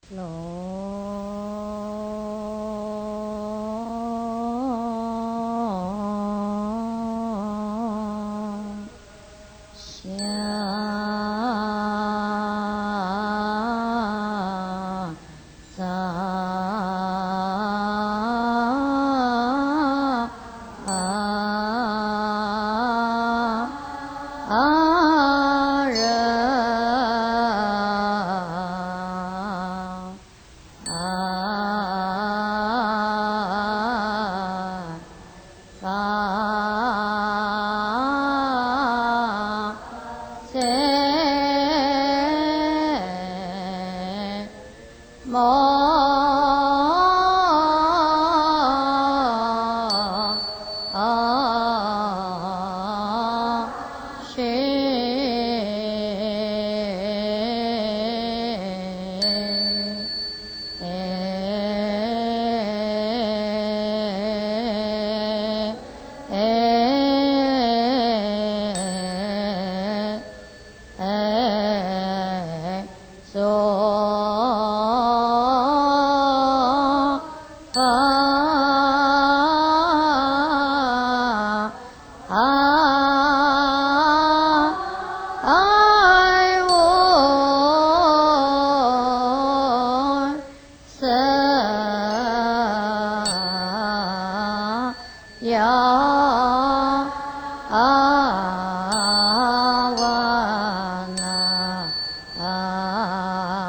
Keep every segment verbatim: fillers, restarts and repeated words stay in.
啊。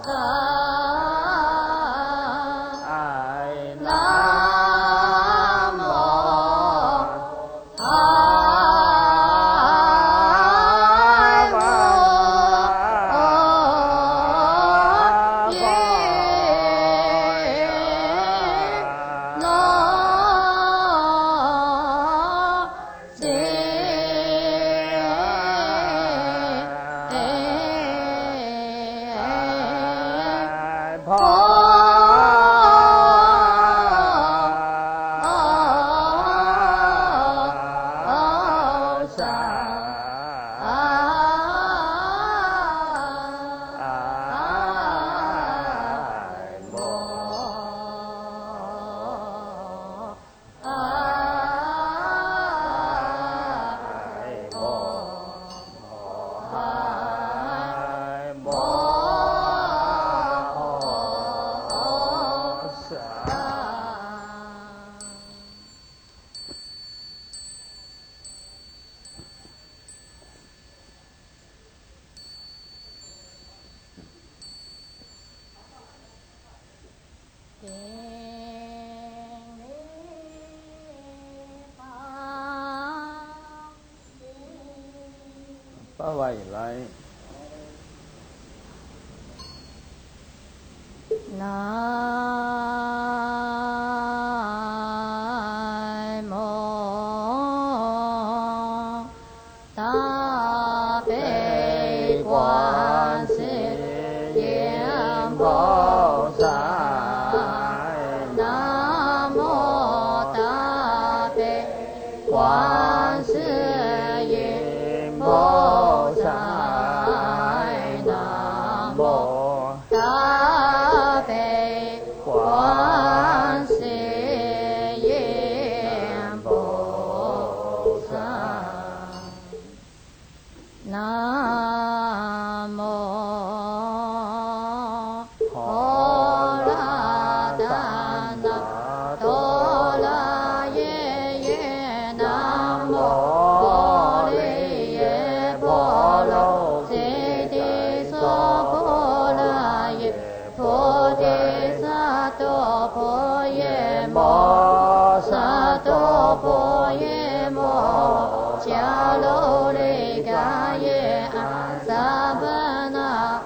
不為禮。 南無大悲觀世音菩薩。南無大悲觀世音菩薩。南無大悲觀世音菩薩。南無婆羅達那多羅耶耶。南無般若耶婆羅揭谛娑婆羅耶菩提薩埵婆耶摩薩埵婆耶摩迦楼利嘎耶阿萨巴那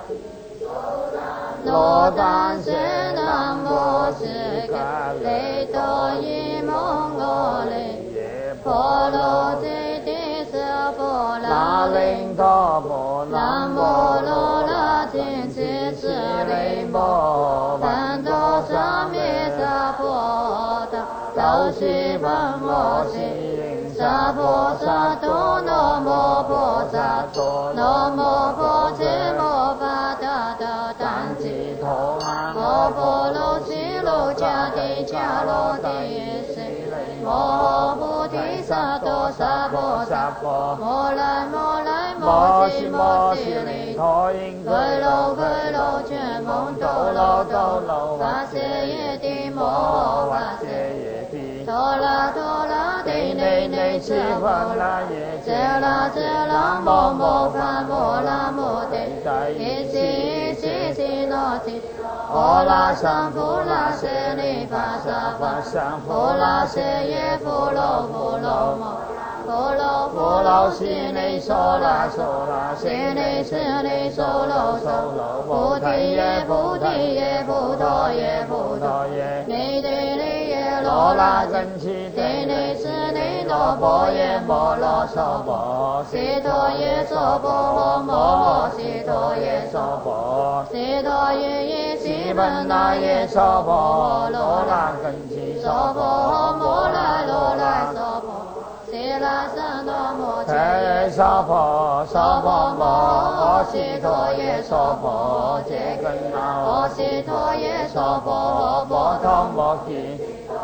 罗丹舍那摩斯嘎雷多耶蒙罗雷婆罗揭谛娑婆拉林多婆南无罗那天持舍利摩梵多沙弥萨婆诃。道西梵摩西萨婆萨多南无婆萨多南无婆伽摩巴达达丹吉陀阿摩婆罗西罗迦帝迦罗帝耶西摩菩提萨埵萨婆萨婆摩来摩来摩西摩西利陀因俱卢俱卢觉蒙多罗多罗瓦舍耶帝摩瓦舍耶帝陀罗陀罗帝内内释迦那耶遮那遮那摩摩梵摩那摩帝耶西耶西西那提婆拉桑婆拉舍利法萨法桑婆拉舍耶婆罗婆罗摩婆罗婆罗悉尼娑拉娑拉悉尼悉尼娑罗娑罗菩提耶菩提耶菩陀耶菩陀耶尼地利耶罗拉真祇地尼悉尼多婆耶摩罗娑婆悉陀耶娑婆摩诃悉陀耶娑婆悉陀耶耶悉本那耶娑婆罗拉真祇娑婆摩拉罗拉娑婆悉拉僧多摩揭耶娑婆娑婆摩诃悉陀耶娑婆揭根那摩悉陀耶娑婆摩托摩揭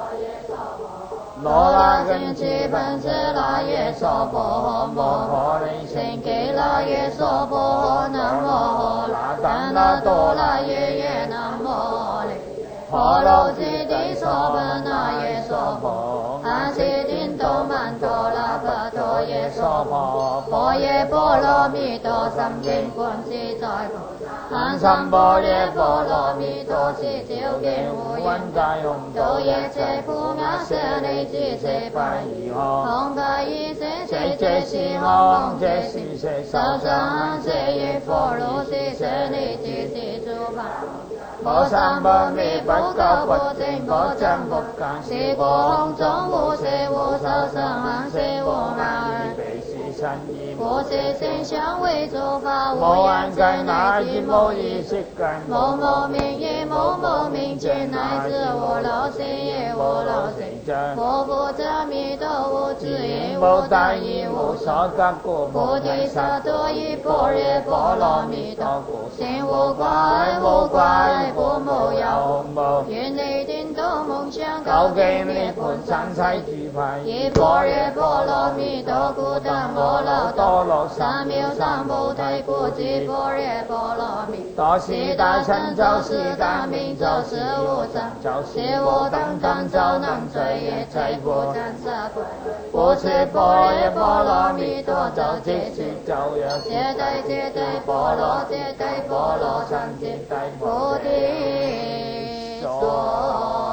罗拉真祇本师那耶娑婆摩诃林胜给那耶娑婆南无拉丹那多那耶耶南无利婆罗揭谛娑婆那耶娑婆阿悉丁多曼多拉巴多耶娑婆婆耶波罗蜜多三经观自在婆南无般若波罗蜜多时，照见无言在用度一切苦厄舍利子，舍拜以后，空拜以色舍这是空这是舍受伤舍耶佛罗是舍利子是诸法。无三不灭不垢不净不真不假，是故空中无色无受生是无碍。我是心相为诸法无眼根乃至无意识根，无无明也无无明见，乃至无漏心也无漏心真。我不遮弥多无智也无大义无所得故，菩提萨埵依般若波罗蜜多故，心无挂碍无挂碍故无有无。愿你颠倒梦想究竟涅槃三世诸派，依般若波罗蜜多故得无漏多罗三藐三菩提故知般若波罗蜜多是大成就是大明就是无上就是无等等就能随一切不增色不是般若波罗蜜多就即是就有揭谛揭谛波罗揭谛波罗僧揭谛菩提所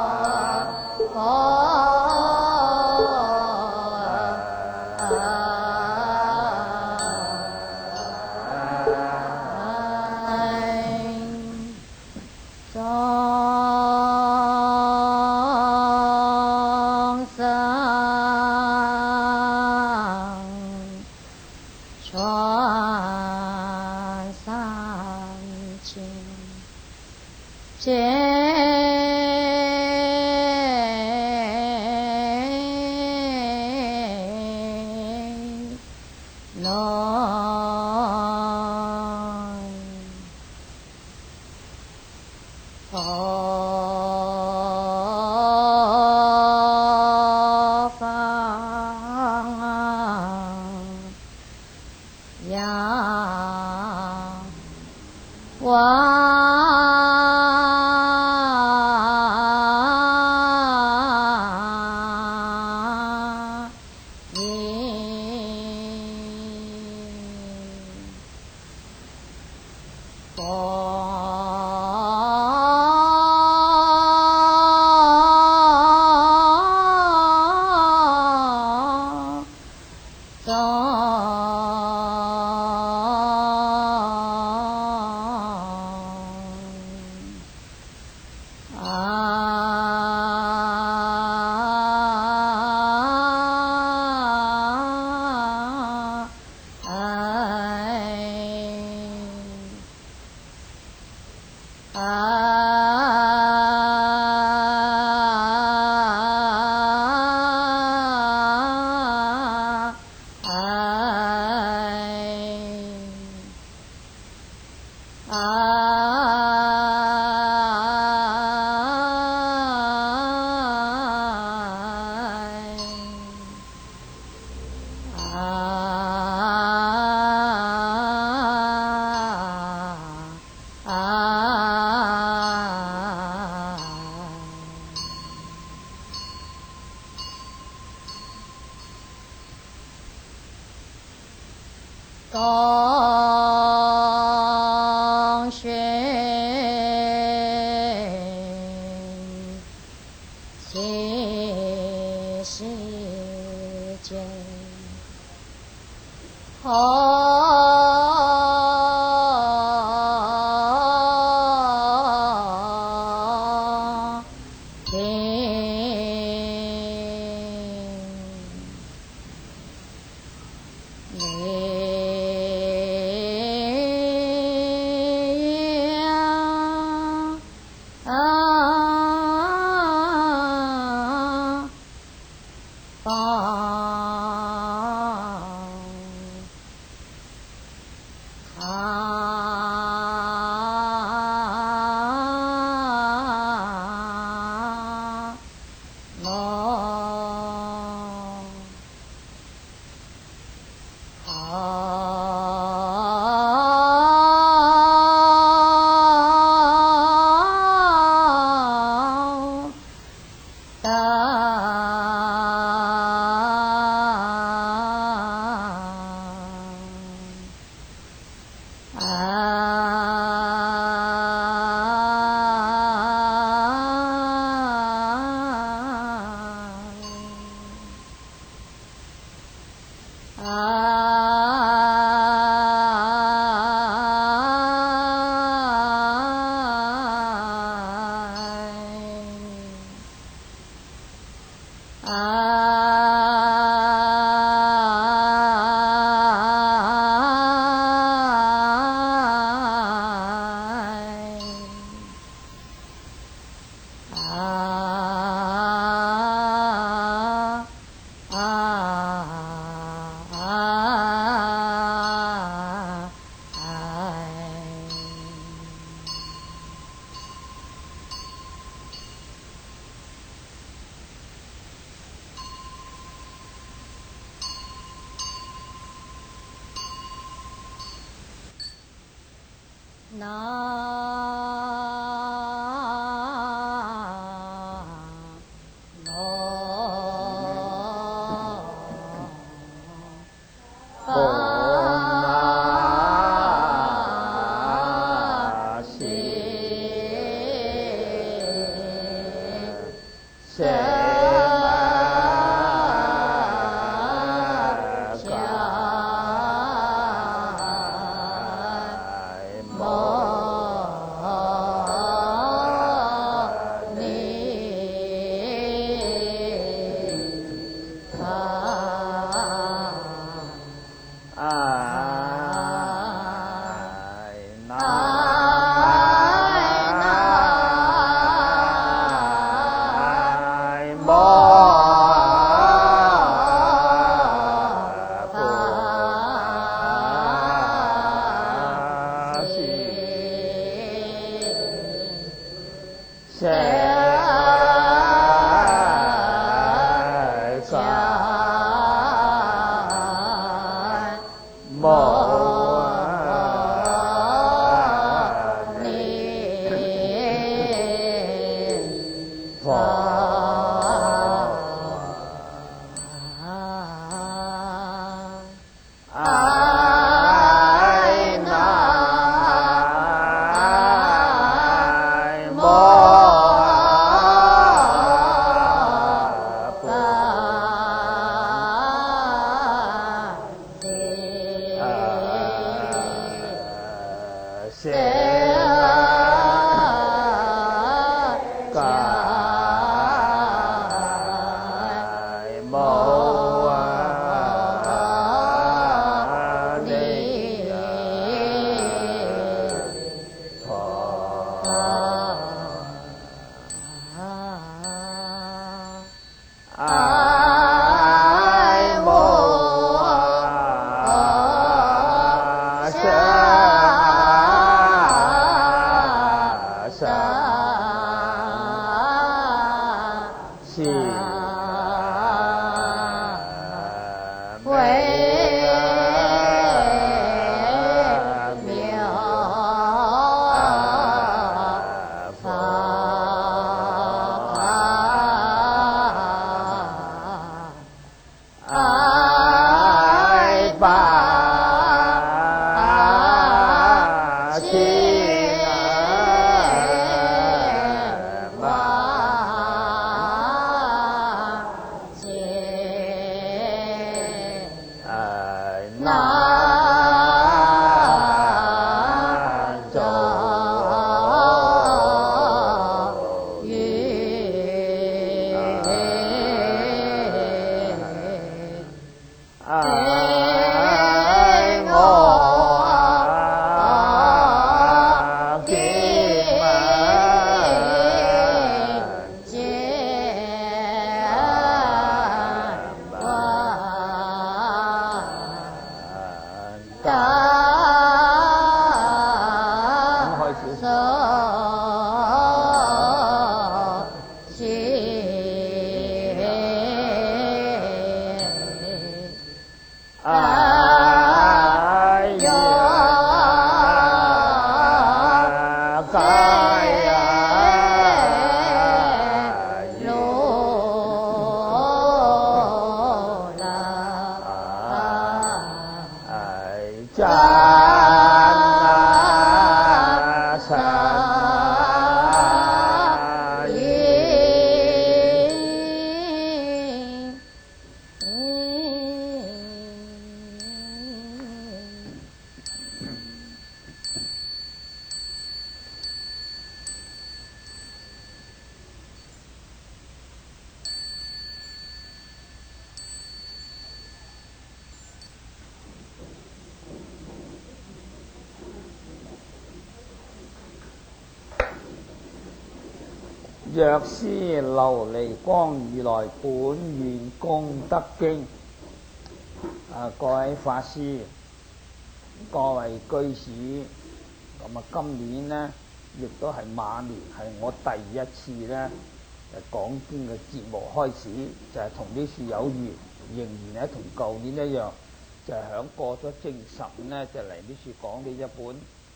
藥師琉璃光如來本願功德經。啊，各位法師、各位居士，咁啊，今年呢，亦都係馬年，係我第一次呢誒講經嘅節目開始，就係同呢處有緣，仍然咧同舊年一樣，就係、是、響過咗正十呢，就嚟呢處講呢一本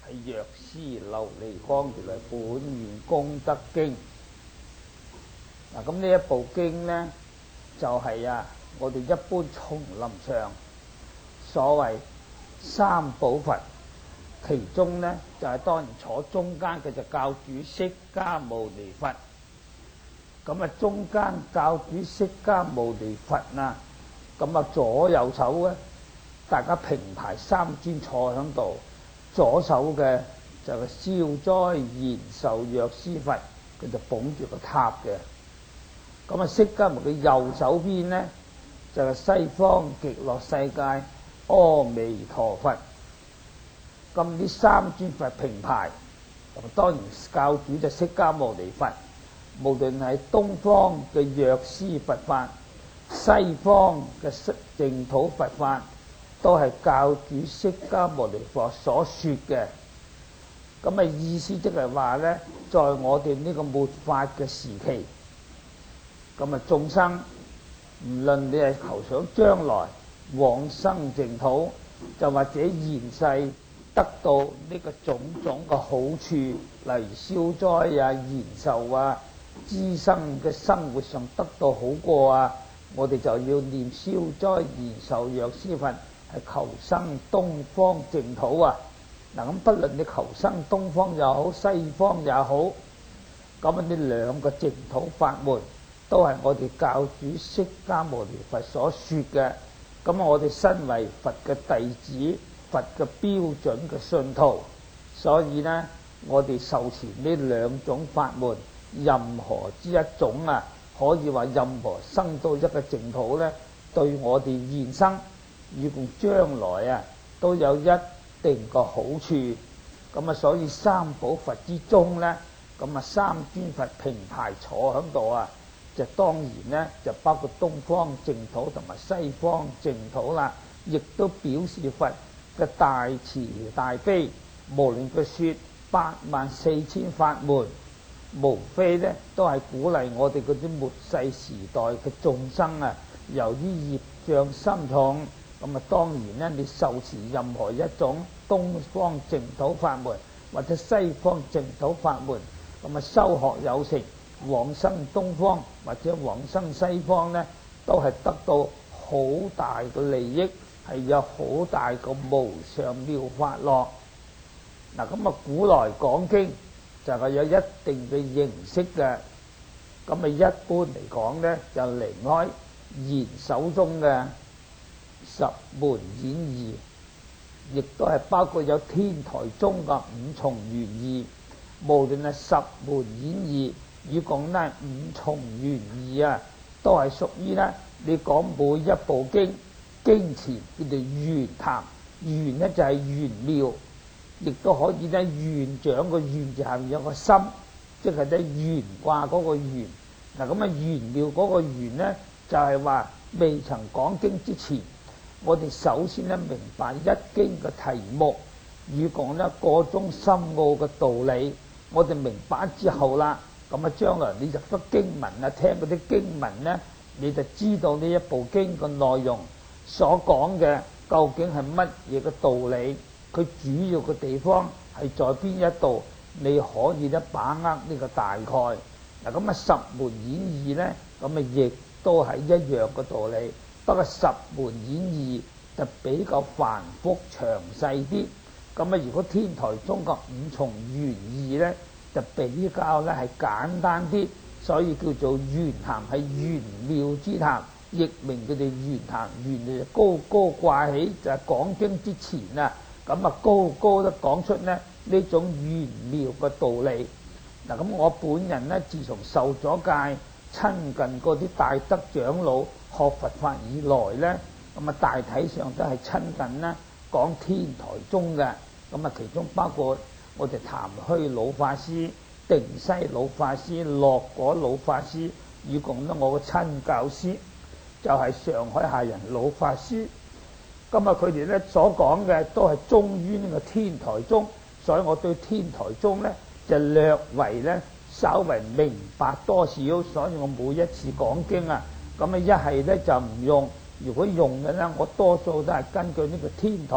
係藥師琉璃光如來本願功德經。嗱，咁呢一部經呢，就係、是、啊，我哋一般叢林上所謂三寶佛，其中呢，就係、是、當然坐中間嘅就教主釋迦牟尼佛。咁啊，中間教主釋迦牟尼佛啊，咁啊左右手咧，大家平排三尊坐喺度。左手嘅就係消災延壽藥師佛，佢就捧住個塔嘅。咁啊，釋迦牟尼右手邊呢，就係、是、西方極樂世界阿彌陀佛。咁呢三尊佛平排，咁當然教主就釋迦牟尼佛。無論係東方嘅藥師佛法，西方嘅淨土佛法，都係教主釋迦牟尼佛所說嘅。咁啊，意思即係話呢，在我哋呢個末法嘅時期，咁啊眾生唔論你係求想將來往生淨土，就或者現世得到呢個種種嘅好處，例如消災啊、延壽啊，資生嘅生活上得到好過啊，我哋就要念消災延壽藥師佛，係求生東方淨土啊。嗱，咁不論你求生東方又好，西方也好，咁呢兩個淨土法門都係我哋教主釋迦牟尼佛所說嘅。咁我哋身為佛嘅弟子，佛嘅標準嘅信徒，所以呢，我哋受持呢兩種法門，任何之一種啊，可以話任何生到一個淨土呢，對我哋現生與共將來啊，都有一定個好處。咁啊，所以三寶佛之中呢，咁啊三尊佛平排坐喺度啊，就當然呢，就包括東方淨土同埋西方淨土啦，亦都表示佛嘅大慈大悲。無論佢說八萬四千法門，無非呢都係鼓勵我哋嗰啲末世時代嘅眾生啊，由於業障深重，咁啊當然呢，你受持任何一種東方淨土法門或者西方淨土法門，咁啊修學有成，往生東方或者往生西方呢，都係得到好大嘅利益，係有好大個無上妙法樂。嗱，咁啊古來講經就係有一定嘅形式嘅，咁啊一般嚟講呢，就離開言手中嘅十門演義，亦都係包括有天台宗嘅五重玄義。無論係十門演義與講呢五重玄義啊，都係屬於呢，你講每一部經經前叫做玄談，玄呢就係玄妙，亦都可以咧玄長個玄字下面有個心，即係咧玄卦嗰個玄。嗱，咁啊玄妙嗰個玄呢，就係話未曾講經之前，我哋首先咧明白一經嘅題目，與講呢個中深奧嘅道理，我哋明白之後啦，咁啊將來你入得經文啊，聽嗰啲經文呢，你就知道呢一部經嘅內容所講嘅究竟係乜嘢嘅道理，佢主要嘅地方係在邊一度，你可以咧把握呢個大概。嗱，咁啊十門演義呢，咁啊亦都係一樣嘅道理，不過十門演義就比較繁複詳細啲。咁啊如果天台宗嘅五重玄義呢，就比較咧係簡單啲，所以叫做玄談，係玄妙之談，譯名叫做玄談。玄就高高掛起，就係、是、講經之前啊，咁啊高高都講出呢呢種玄妙嘅道理。嗱，咁我本人呢，自從受咗戒，親近嗰啲大德長老學佛法以來呢，咁啊大體上都係親近呢講天台宗嘅。咁啊其中包括我哋譚虛老法師、定西老法師、樂果老法師，與共呢我嘅親教師就係、是、上海下人老法師。咁啊佢哋呢所講嘅都係忠於呢個天台宗，所以我對天台宗呢就略為呢稍為明白多少。所以我每一次講經啊，咁啊一係呢就唔用，如果用嘅呢，我多數都係根據呢個天台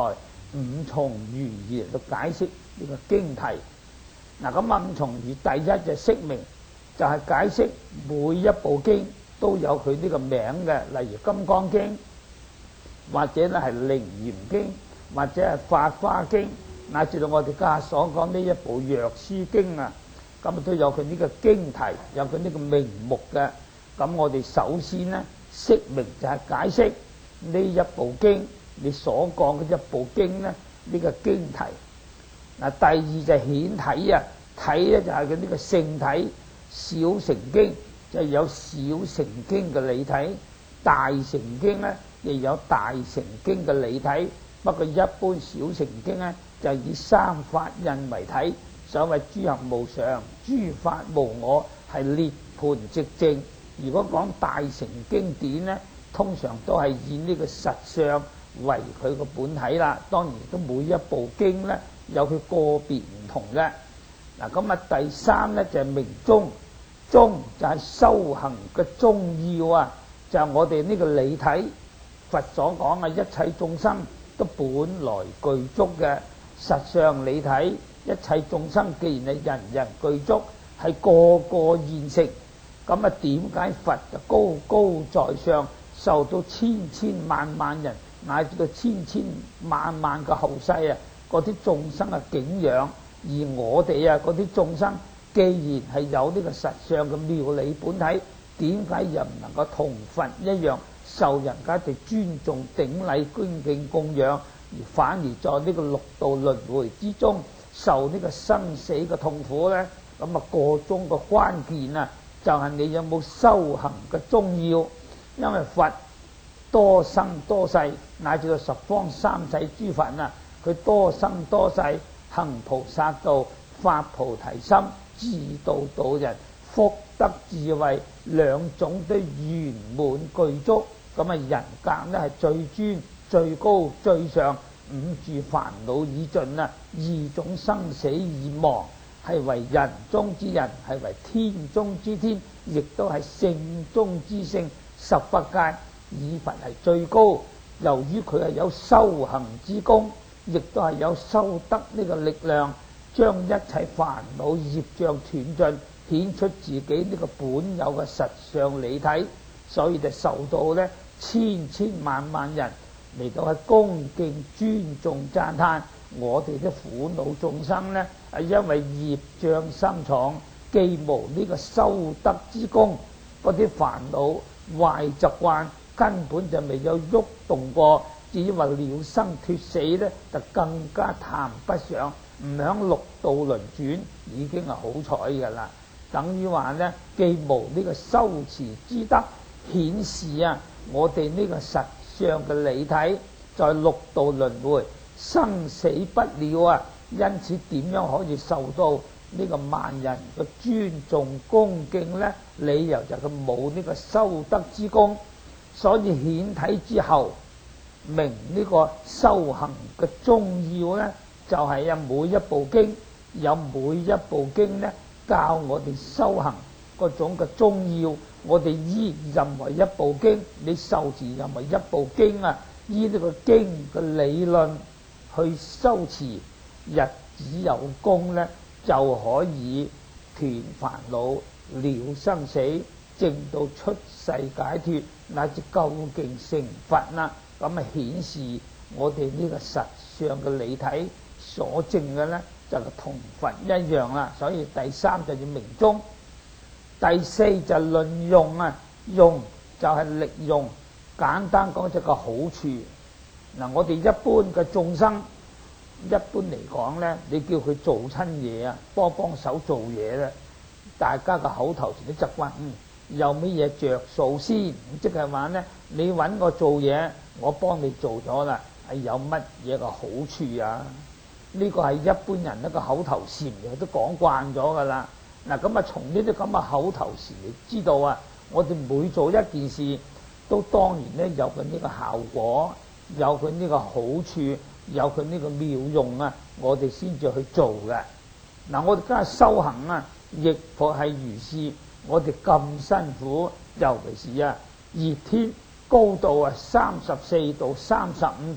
五重寓意嚟到解釋呢個經題。嗱，咁五重寓第一就釋明，就係、是、解釋每一部經都有佢呢個名嘅，例如《金剛經》，或者咧係《楞嚴經》，或者係《法華經》，乃至到我哋今日所講呢一部《藥師經》啊，咁都有佢呢個經題，有佢呢個名目嘅。咁我哋首先呢，釋明就係解釋呢一部經，你所講嘅一部經呢，呢、這個經題。嗱，第二就顯體啊，體咧就係佢呢個聖體，小乘經就有小乘經嘅理體，大乘經咧亦有大乘經嘅理體。不過一般小乘經咧就以三法印為體，所謂諸行無常，諸法無我，係涅槃寂靜。如果講大乘經典咧，通常都係以呢個實相為佢個本體啦。當然都每一部經咧有佢個別唔同嘅。嗱，咁啊第三咧就係明宗，宗就係修行嘅宗要啊，就係、是、我哋呢個理體。佛所講嘅一切眾生都本來具足嘅實相理體，一切眾生既然係人人具足，係個個現成。咁啊，點解佛就高高在上，受到千千萬萬人乃至到千千萬萬嘅後世啊，嗰啲眾生嘅景仰，而我哋啊嗰啲眾生，既然係有呢個實相嘅妙理本體，點解又唔能夠同佛一樣受人家哋尊重、頂禮、恭敬、供養，而反而在呢個六道輪迴之中受呢個生死嘅痛苦呢？咁啊，個中嘅關鍵啊，就係你有冇修行嘅宗要。因為佛多生多世，乃至到十方三世諸佛啊，佢多生多世行菩薩道，發菩提心，自度度人，福德智慧兩種都圓滿具足。咁啊，人格呢係最尊、最高、最上，五住煩惱已盡啊，二種生死已亡，係為人中之人，係為天中之天，亦都係聖中之聖。十法界以佛係最高，由於佢係有修行之功，亦都係有修德呢個力量，將一切煩惱業障斷盡，顯出自己呢個本有嘅實相理體，所以就受到呢千千萬萬人嚟到係恭敬尊重讚歎。我哋啲苦惱眾生呢，係因為業障深重，既無呢個修德之功，嗰啲煩惱壞習慣根本就未有喐動過，至於話了生脱死呢，就更加談不上。唔響六道輪轉已經係好彩㗎啦。等於話呢，既無呢個修持之德，顯示啊，我哋呢個實相嘅理體在六道輪迴生死不了啊。因此點樣可以受到呢個萬人嘅尊重恭敬呢？理由就係佢冇呢個修德之功，所以顯體之後明呢個修行嘅宗要呢，就係、是、有每一部經有每一部經呢教我哋修行嗰種嘅宗要。我哋依任何一部經，你受持任何一部經啊，依呢個經嘅理論去修持，日子有功呢，就可以斷煩惱、了生死，證到出世解脫，乃至究竟成佛啦。咁啊，顯示我哋呢個實相嘅理體所證嘅呢，就同佛一樣啦。所以第三就要明宗，第四就論用啊，用就係力用。簡單講就個好處。嗱，我哋一般嘅眾生，一般嚟講呢，你叫佢做親嘢啊，幫幫手做嘢咧，大家嘅口頭禪都習慣，嗯，有乜嘢着數先？即係話呢，你揾我做嘢，我幫你做咗啦，係有乜嘢嘅好處啊？呢個係一般人一個口頭禪，亦都講慣咗噶啦。嗱，咁啊，從呢啲咁嘅口頭禪你知道啊，我哋每做一件事，都當然呢有佢呢個效果，有佢呢個好處，有佢呢個妙用啊，我哋先至去做嘅。嗱，我哋今日修行啊，亦或係如是。我哋咁辛苦，尤其是啊熱天高度啊三十四度、三十五度，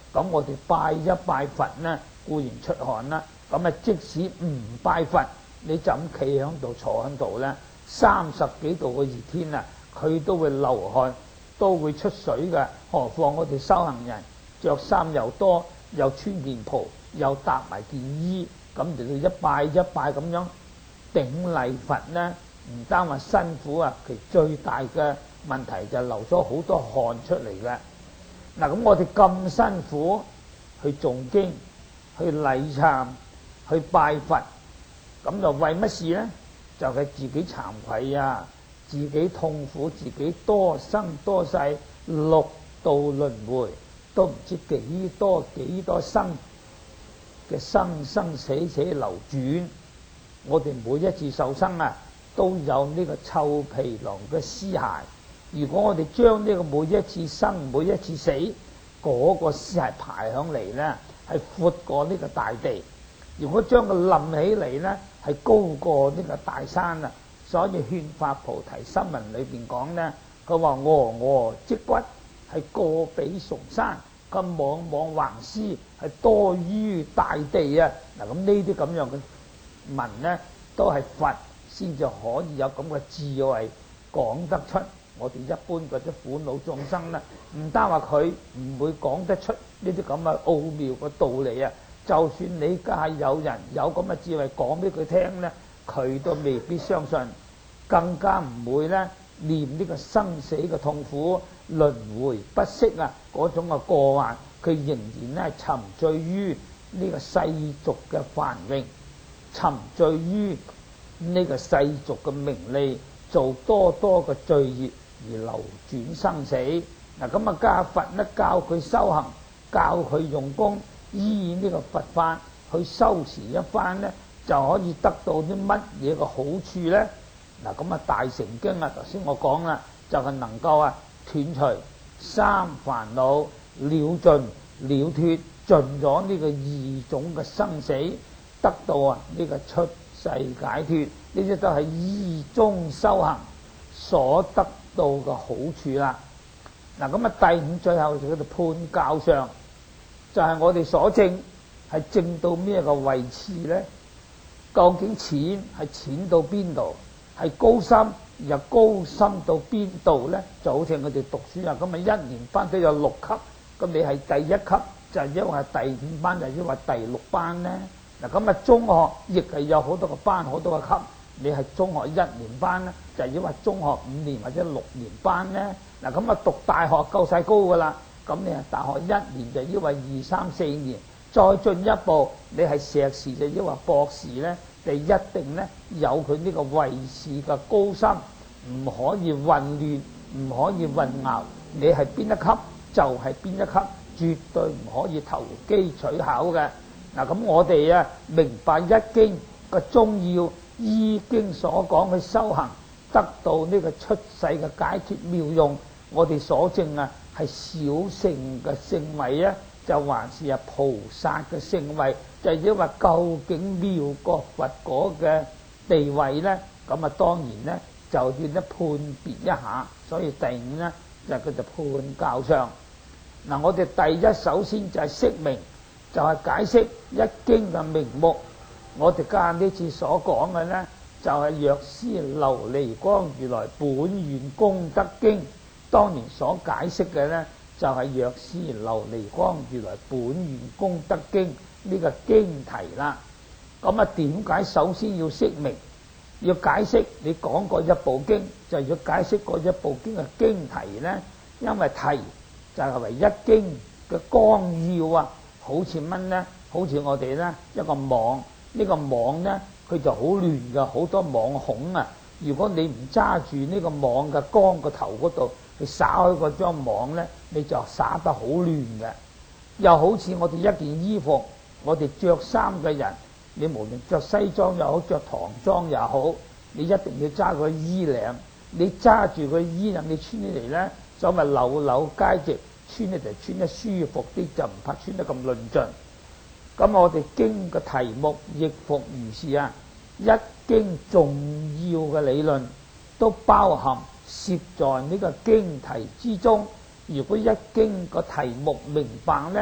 咁我哋拜一拜佛呢，固然出汗啦。咁啊，即使唔拜佛，你就咁企喺度坐喺度咧，三十幾度嘅熱天啊，佢都會流汗，都會出水嘅。何況我哋修行人着衫又多，又穿件袍，又搭埋件衣，咁嚟到一拜一拜咁樣頂禮佛呢，唔單話辛苦啊，其最大嘅問題就流咗好多汗出嚟嘅。嗱，咁我哋咁辛苦去誦經、去禮懺、去拜佛，咁就為乜事呢？就係自己慚愧啊，自己痛苦，自己多生多世六道輪迴，都唔知幾多幾多生嘅生生死死流轉。我哋每一次受生啊，都有呢個臭皮囊嘅屍骸。如果我哋將呢個每一次生每一次死嗰個屍骸排上嚟呢，係闊過呢個大地。如果將佢冧起嚟呢，係高過呢個大山啊。所以勸法菩提心文裏邊講呢，佢話峨峨積骨係過比崇山，咁莽莽橫屍係多於大地啊。嗱，咁呢啲咁樣嘅文呢，都係佛先至可以有咁嘅智慧講得出。我哋一般嗰啲苦惱眾生呢，唔單話佢唔會講得出呢啲咁嘅奧妙嘅道理啊，就算你家有人有咁嘅智慧講俾佢聽呢，佢都未必相信，更加唔會呢念呢個生死嘅痛苦、輪迴不息啊嗰種嘅過患，佢仍然呢沉醉於呢個世俗嘅繁榮，沉醉於呢個世俗嘅名利，做多多嘅罪業而流轉生死。嗱，咁啊家佛呢教佢修行，教佢用功，依呢個佛法去修持一番呢，就可以得到啲乜嘢嘅好處呢？嗱，咁啊大乘經啊，頭先我講啦，就係、是、能夠啊斷除三煩惱，了盡了脫盡咗呢個二種嘅生死，得到啊呢個出世解脫，呢啲都係依中修行所得到嘅好處啦。嗱，咁啊第五最後就叫做判教上，就係、是、我哋所證係證到咩個位置呢？究竟淺係淺到邊度？係高深又高深到邊度呢？就好似我哋讀書啊，咁啊一年班都有六級，咁你係第一級就係因為第五班，就係因為第六班呢？嗱，咁啊中學亦係有好多個班，好多個級。你係中學一年班呢，就係因為中學五年或者六年班呢？嗱，咁啊讀大學夠晒高噶啦，咁你係大學一年就因為二三四年，再進一步你係碩士就因為博士呢，就一定呢有佢呢個位置嘅高深，唔可以混亂，唔可以混淆。你係邊一級就係邊一級，絕對唔可以投機取巧嘅。嗱，咁我哋啊明白一經嘅宗要，依經所講去修行，得到呢個出世嘅解脫妙用。我哋所證啊係小乘嘅聖位啊，就還是啊菩薩嘅聖位，就係因為究竟妙過佛果嘅地位呢？咁啊當然呢就要咧判別一下。所以第五呢就叫做判教上。嗱，我哋第一首先就係釋明，就係、是、解釋一經嘅名目。我哋家呢次所講嘅呢，就係、是、藥師琉璃光如來本願功德經。當年所解釋嘅呢，就係、是、藥師琉璃光如來本願功德經呢個經題啦。咁啊點解首先要釋明，要解釋你講過一部經，就要解釋嗰一部經嘅經題呢？因為題就係為一經嘅綱要啊，好似乜呢？好似我哋呢一個網，呢、這個網呢，佢就好亂㗎，好多網孔啊。如果你唔揸住呢個網嘅桿個頭嗰度，你撒開嗰張網呢，你就撒得好亂嘅。又好似我哋一件衣服，我哋着衫嘅人，你無論着西裝又好，着唐裝又好，你一定要揸個衣領。你揸住個衣領，你穿起嚟呢，所謂扭扭皆直，穿起嚟穿得舒服啲，就唔怕穿得咁論盡。咁我哋經嘅題目亦復如是啊，一經重要嘅理論都包含攝在呢個經題之中。如果一經個題目明白呢，咁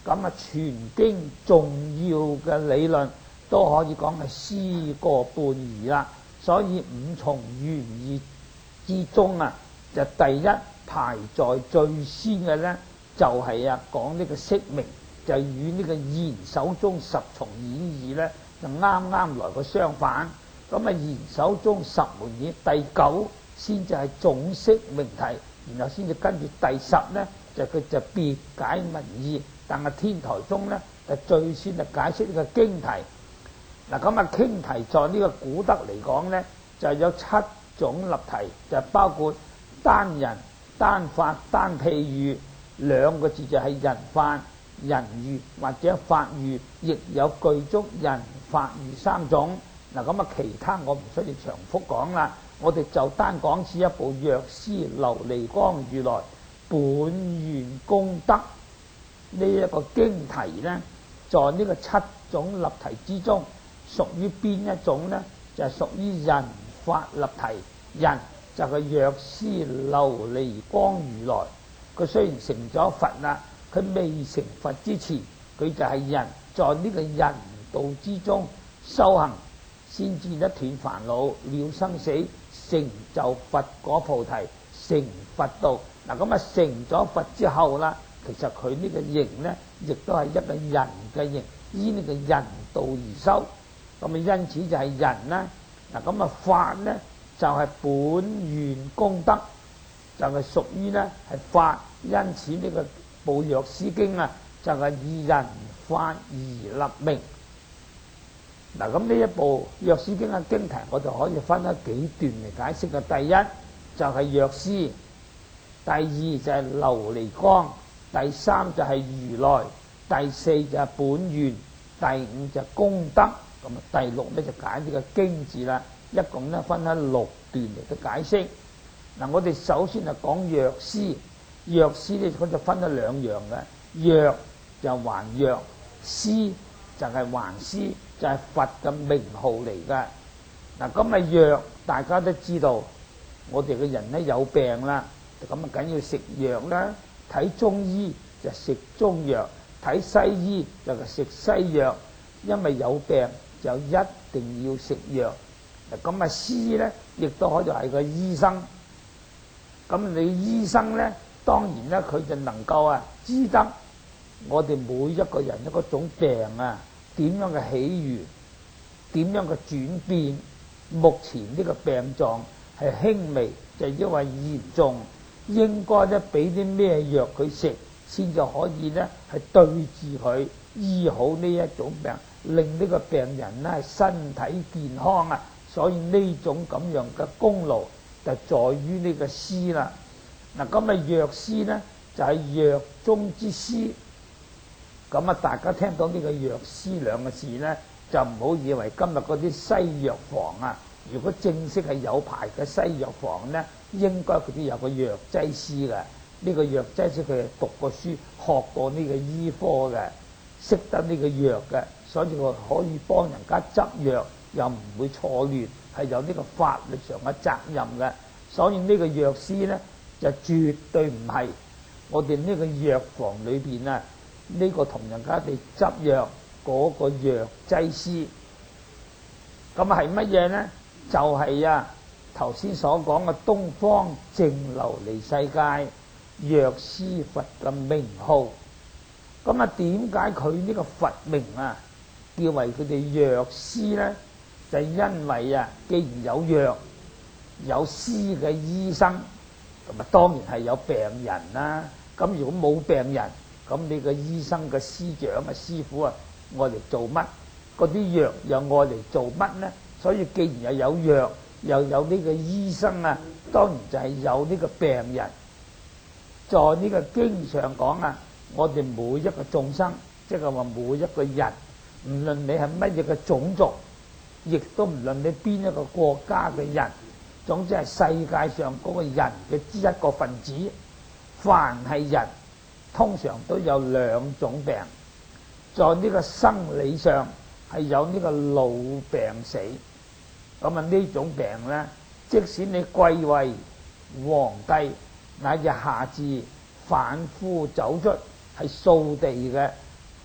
咁啊全經重要嘅理論都可以講係思過半兒啦。所以五重原義之中啊，就第一排在最先嘅呢，就係、是、啊講呢個釋名，就與呢個賢首宗十重演義呢，就啱啱來個相反。咁啊賢首宗十門演第九先至係總釋名題，然後先至跟住第十呢，就佢就別解文義。但係天台宗呢，就最先就解釋呢個經題。嗱咁啊經題在呢個古德嚟講呢，就有七種立題，就包括單人、單法、單譬喻，兩個字就係人法、人喻或者法喻，亦有具足人法喻三種。嗱咁啊其他我唔需要長複講啦，我哋就單講此一部《藥師琉璃光如來本願功德》呢一個經題呢，在呢個七種立題之中，屬於邊一種呢？就係、是、屬於人法立題。人就係藥師琉璃光如來，佢雖然成咗佛啦，佢未成佛之前，佢就係人，在呢個人道之中修行，先至一斷煩惱了生死，成就佛果菩提，成佛道。嗱咁啊成咗佛之後啦，其實佢呢個形呢，亦都係一個人嘅形，依呢個人道而修。咁啊因此就係人啦。嗱咁啊法呢，就係、是、本願功德，就係、是、屬於呢係法。因此呢個部藥師經啊，就係、是、以人法而立名。嗱咁呢一部藥師經嘅經題，我就可以分咗幾段嚟解釋嘅。第一就係、是、藥師，第二就係琉璃光，第三就係如來，第四就係本願，第五就係功德。咁啊第六咧就解呢個經字啦，一共咧分喺六段嚟嘅解釋。嗱我哋首先就講藥師，藥師咧佢就分咗兩樣嘅，藥就還藥，師就係還師，就係、是、佛嘅名號嚟嘅。嗱咁啊藥大家都知道，我哋嘅人咧有病啦，咁啊梗要食藥啦。睇中醫就食中藥，睇西醫就係食西藥，因為有病就一定要食藥。嗱咁啊師咧亦都可以係個醫生。咁你醫生咧，當然咧佢就能夠啊知得我哋每一個人一個種病啊點樣嘅起源，點樣嘅轉變。目前呢個病狀係輕微，就因為嚴重，應該咧俾啲咩藥佢食，先至可以咧係對治佢，醫好呢一種病，令呢個病人咧係身體健康啊。所以呢種咁樣嘅功勞就在於呢個師啦。嗱咁啊藥師咧就係、是、藥中之師。咁啊大家聽到呢個藥師兩個字咧，就唔好以為今日嗰啲西藥房啊，如果正式係有牌嘅西藥房咧，應該佢都有個藥劑師嘅。呢個藥劑師佢係讀過書，學過呢個醫科嘅，識得呢個藥嘅，所以佢可以幫人家執藥，又唔會錯亂，係有呢個法律上嘅責任嘅。所以呢個藥師咧就絕對唔係我哋呢個藥房裏邊啊呢個同人家哋執藥嗰個藥劑師。咁係乜嘢呢？就係、是、啊頭先所講嘅東方淨琉璃世界藥師佛嘅名號。咁啊點解佢呢個佛名啊叫為佢哋藥師呢？就因為啊既然有藥有師嘅醫生，咁啊當然係有病人啦。咁如果冇病人，咁你個醫生嘅師長啊師傅啊愛嚟做乜？嗰啲藥又愛嚟做乜呢？所以既然又有藥又有呢個醫生啊，當然就係有呢個病人。在呢個經上講啊，我哋每一個眾生，即係話每一個人，唔論你係乜嘢嘅種族，亦都唔論你邊一個國家嘅人，總之係世界上嗰個人嘅之一個分子，凡係人通常都有兩種病。在呢個生理上係有呢個老病死。咁啊呢種病呢，即使你貴為皇帝，乃至下至販夫走卒係掃地嘅，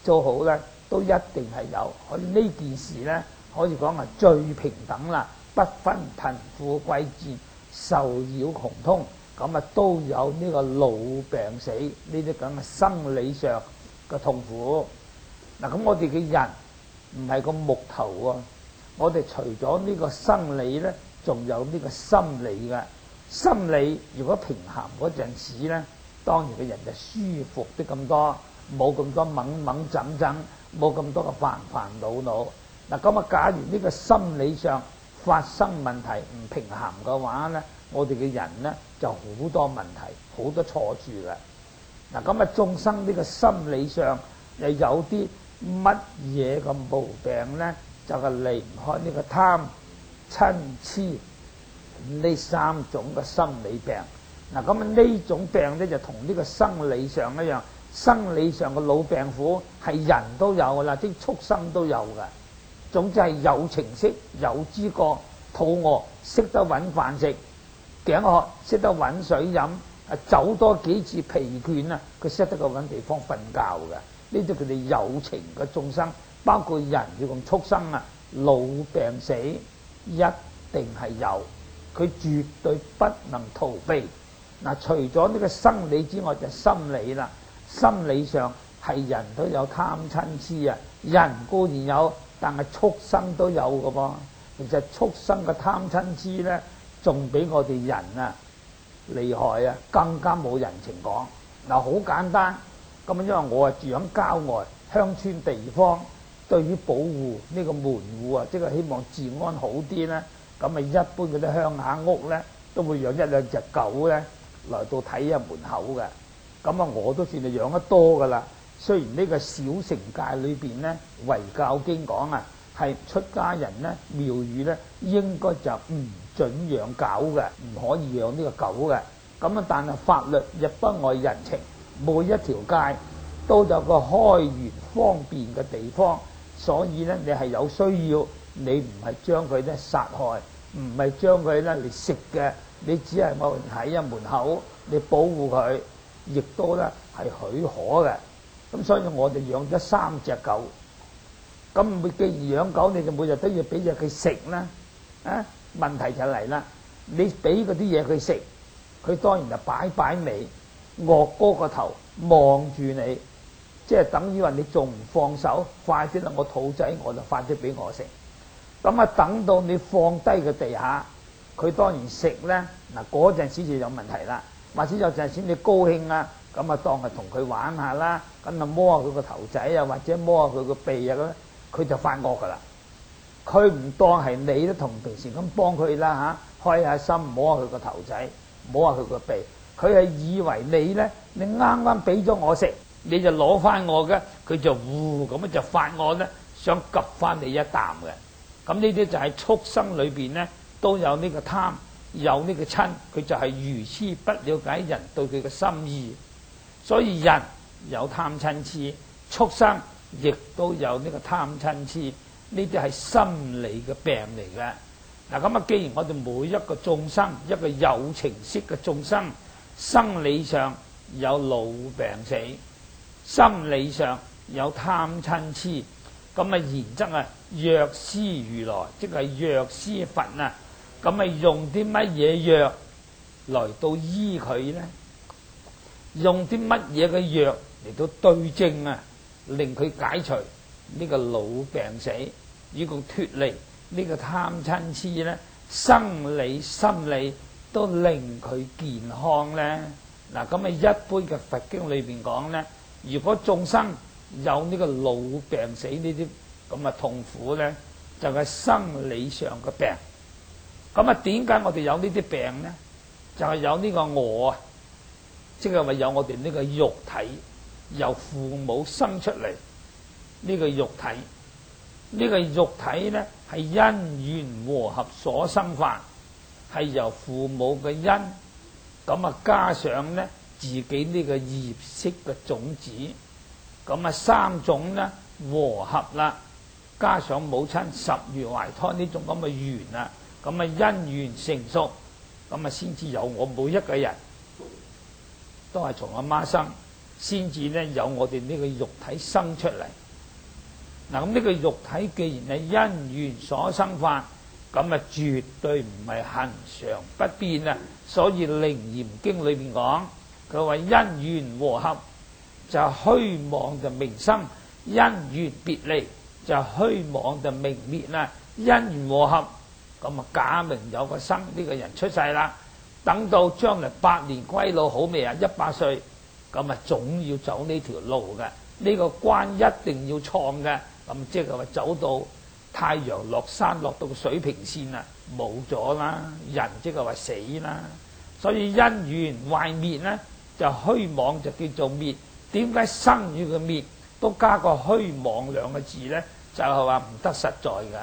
做好咧，都一定係有。可以呢件事咧，可以講係最平等啦，不分貧富貴賤、受擾窮通，咁啊都有呢個老病死呢啲咁嘅生理上嘅痛苦。嗱，咁我哋嘅人唔係個木頭喎，我哋除咗呢個生理咧，仲有呢個心理嘅。心理如果平衡嗰陣時咧，當然個人就舒服啲咁多，冇咁多掹掹整整，冇咁多嘅煩煩惱惱。嗱，咁啊，假如呢個心理上發生問題唔平衡嘅話咧，我哋嘅人咧就好多問題，好多錯處嘅。嗱，咁啊，眾生呢個心理上又有啲乜嘢嘅毛病咧，就係離唔開呢個貪、嗔、痴呢三種嘅心理病。嗱，咁啊呢種病咧就同呢個生理上一樣，生理上嘅老病苦係人都有噶啦，啲畜生都有嘅。總之係有情識、有知覺，肚餓識得揾飯食，頸渴識得揾水飲，啊走多幾次疲倦啊，佢識得個揾地方瞓覺嘅。呢啲佢哋有情嘅眾生，包括人要用畜生啊，老病死一定係有，佢絕對不能逃避。嗱，除咗呢個生理之外，就心理啦。心理上係人都有貪嗔痴啊，人固然有，但係畜生都有嘅噃。其實畜生嘅貪嗔痴咧，仲比我哋人啊厲害啊，更加冇人情講。嗱，好簡單，咁因為我係住喺郊外鄉村地方，對於保護呢個門戶啊，即係希望治安好啲咧，咁啊一般嗰啲鄉下屋咧，都會養一兩隻狗咧來到睇下門口嘅。咁啊，我都算係養得多噶啦。雖然呢個小乘界裏邊咧，遺教經講啊，係出家人咧廟宇咧應該就唔準養狗嘅，唔可以養呢個狗嘅。咁啊，但係法律亦不礙人情，每一條街都有個開源方便嘅地方，所以咧你係有需要，你唔係將佢咧殺害，唔係將佢咧嚟食嘅，你只係我喺一門口，你保護佢，亦都咧係許可嘅。咁所以我哋養咗三隻狗。咁每既然養狗，你就每日都要俾嘢佢食啦。啊，問題就嚟啦，你俾嗰啲嘢佢食，佢當然就擺擺尾，惡高個頭望住你，即係等於話你仲唔放手，快啲啦！我肚仔我就快啲俾我食。咁啊，等到你放低個地下，佢當然食咧。嗱，嗰陣時就有問題啦。或者有陣時你高興啊，咁啊當係同佢玩下啦，咁啊摸下佢個頭仔啊，或者摸下佢個鼻啊，咁佢就發惡噶啦。佢唔當係你都同平時咁幫佢啦嚇，開下心摸下佢個頭仔，摸下佢個鼻，佢係以為你咧，你啱啱俾咗我食，你就攞翻我嘅，佢就呼咁樣就發惡咧，想及翻你一啖嘅。咁呢啲就係畜生裏邊咧都有呢個貪，有呢個嗔，佢就係愚痴不了解人對佢嘅心意。所以人有貪嗔痴，畜生亦都有呢個貪嗔痴，呢啲係心理嘅病嚟嘅。嗱，咁啊，既然我哋每一個眾生，一個有情識嘅眾生，生理上有老病死，心理上有貪嗔痴，咁啊，然則啊，藥師如來即係藥師佛啊，咁啊，用啲乜嘢藥來到醫佢呢？用啲乜嘢嘅藥嚟到對症啊，令佢解除呢個老病死，以共脫離呢個貪嗔痴咧，生理心理都令佢健康咧。嗱，咁啊，一般嘅佛經裏邊講咧，如果眾生有呢個老病死呢啲咁啊痛苦咧，就係生理上嘅病。咁啊，點解我哋有呢啲病咧？就係有呢個我啊，即係話有我哋呢個肉體，由父母生出嚟呢個肉體。呢個肉體咧係因緣和合所生法，係由父母嘅因，咁啊加上咧自己呢個業識嘅種子，咁啊三種咧和合啦，加上母親十月懷胎呢種咁嘅緣啊，咁啊因緣成熟，咁啊先至有我每一個人都係從阿媽生， 先至咧有我哋呢個肉體生出嚟。嗱，咁呢個肉體既然係因緣所生法，咁啊絕對唔係恆常不變啊！所以《楞嚴經》裏邊講，佢話因緣和合就虛妄就名生，因緣別離就虛妄就名滅啦。因緣和合，咁啊假名有個生，呢個人出世啦。等到將來百年歸老好未啊？一百歲，咁啊總要走呢條路嘅，呢個關一定要創嘅。咁即係話走到太陽落山落到水平線啦，冇咗啦，人即係話死啦。所以因緣壞滅呢，就虛妄就叫做滅。點解生與個滅都加個虛妄兩個字呢？就係話唔得實在嘅。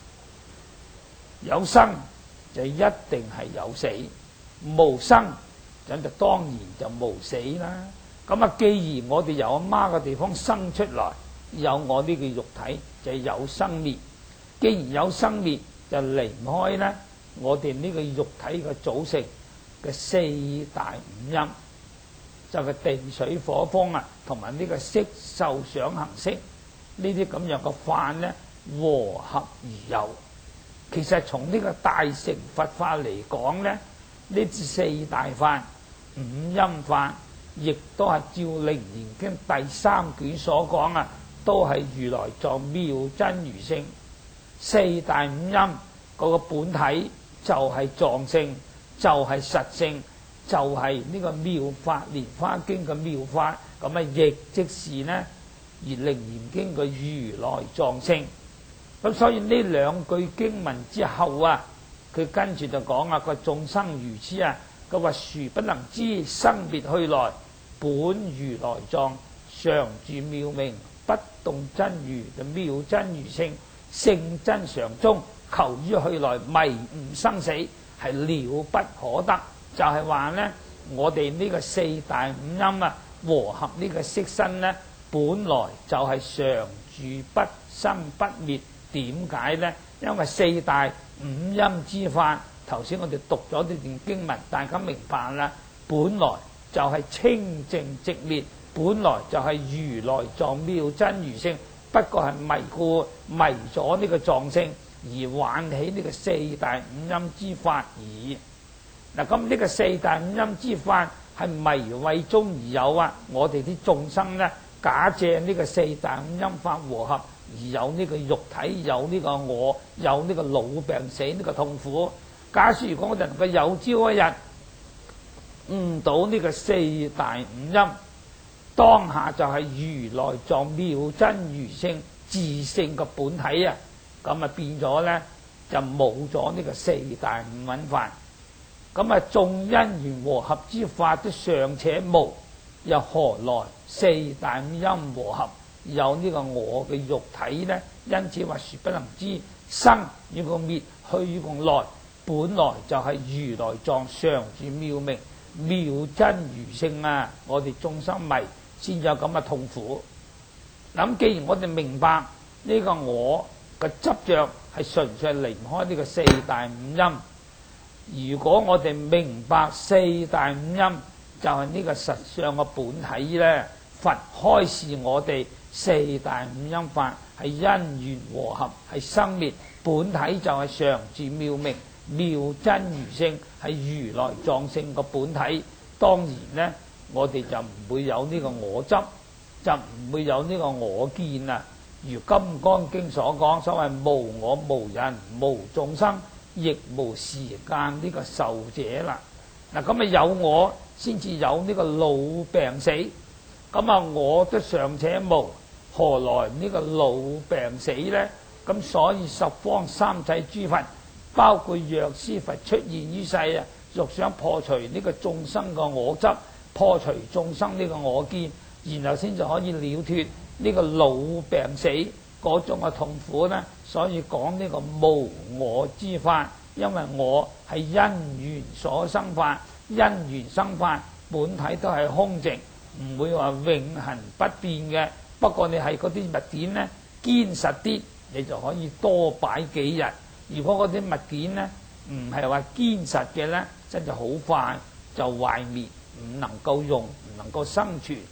有生就一定係有死，無生咁就當然就無死啦。咁啊，既然我哋由阿媽嘅地方生出來，有我呢個肉體就有生滅，既然有生滅就離唔開咧我哋呢個肉體嘅組成嘅四大五陰，就係地水火風啊，同埋呢個色受想行識呢啲咁樣嘅法咧和合而有。其實從呢個大乘佛法嚟講咧，呢四大法五陰法，亦都係照《楞嚴經》第三卷所講啊，都係如來藏妙真如性。四大五陰嗰個本體就係藏性，就係實性，就係呢個妙法蓮華經嘅妙法。咁啊，亦即是呢而《楞嚴經》嘅如來藏性。咁所以呢兩句經文之後啊，佢跟住就講啊，個眾生如此啊，佢話殊不能知生滅去來，本如來藏常住妙明，不動真如就妙真如性，性真常中，求於去來迷悟生死係了不可得。就係話呢，我哋呢個四大五陰啊和合呢個色身呢，本來就係常住不生不滅。點解呢？因為四大五陰之法，頭先我哋讀咗呢段經文，大家明白啦。本來就係清淨寂滅，本來就係如來藏妙真如性，不過係迷故迷咗呢個藏性，而玩起呢個四大五陰之法而已。嗱，咁呢個四大五陰之法係迷慧中而有啊！我哋啲眾生呢，假借呢個四大五陰法和合，而有呢個肉體，有呢個我，有呢個老病死呢個痛苦。假設如果我哋能夠有朝一日悟到呢個四大五陰，當下就係如來藏妙真如性自性嘅本體啊！咁啊變咗呢，就冇咗呢個四大五蘊法。咁啊眾因緣和合之法都尚且無，又何來四大五陰和合有呢個我嘅肉體呢？因此話殊不能知生與個滅，去與個來，本來就係如來藏常住妙明妙真如性啊！我哋眾生迷先有咁嘅痛苦。咁既然我哋明白呢個我嘅執着係純粹離唔開呢個四大五陰，如果我哋明白四大五陰就係呢個實相嘅本體呢，佛開示我哋四大五陰法係因緣和合，係生滅，本體就係常住妙明妙真如性，係如來藏性個本體。當然呢，我哋就唔會有呢個我執，就唔會有呢個我見啊。如《金剛經》所講，所謂無我無人無眾生，亦無時間呢個受者啦。嗱，咁啊有我先至有呢個老病死，咁啊我都尚且無，何來呢個老病死呢？咁所以十方三世諸佛，包括藥師佛出現於世啊，欲想破除呢個眾生嘅我執，破除眾生呢個我見，然後先至可以了脫呢個老病死嗰種嘅痛苦呢。所以講呢個無我之法，因為我係因緣所生法，因緣生法本體都係空寂，唔會話永恆不變嘅。不過你係嗰啲物件呢堅實啲，你就可以多擺幾日。如果嗰啲物件呢唔係話堅實嘅呢，真就好快就壞滅，唔能夠用，唔能夠生存。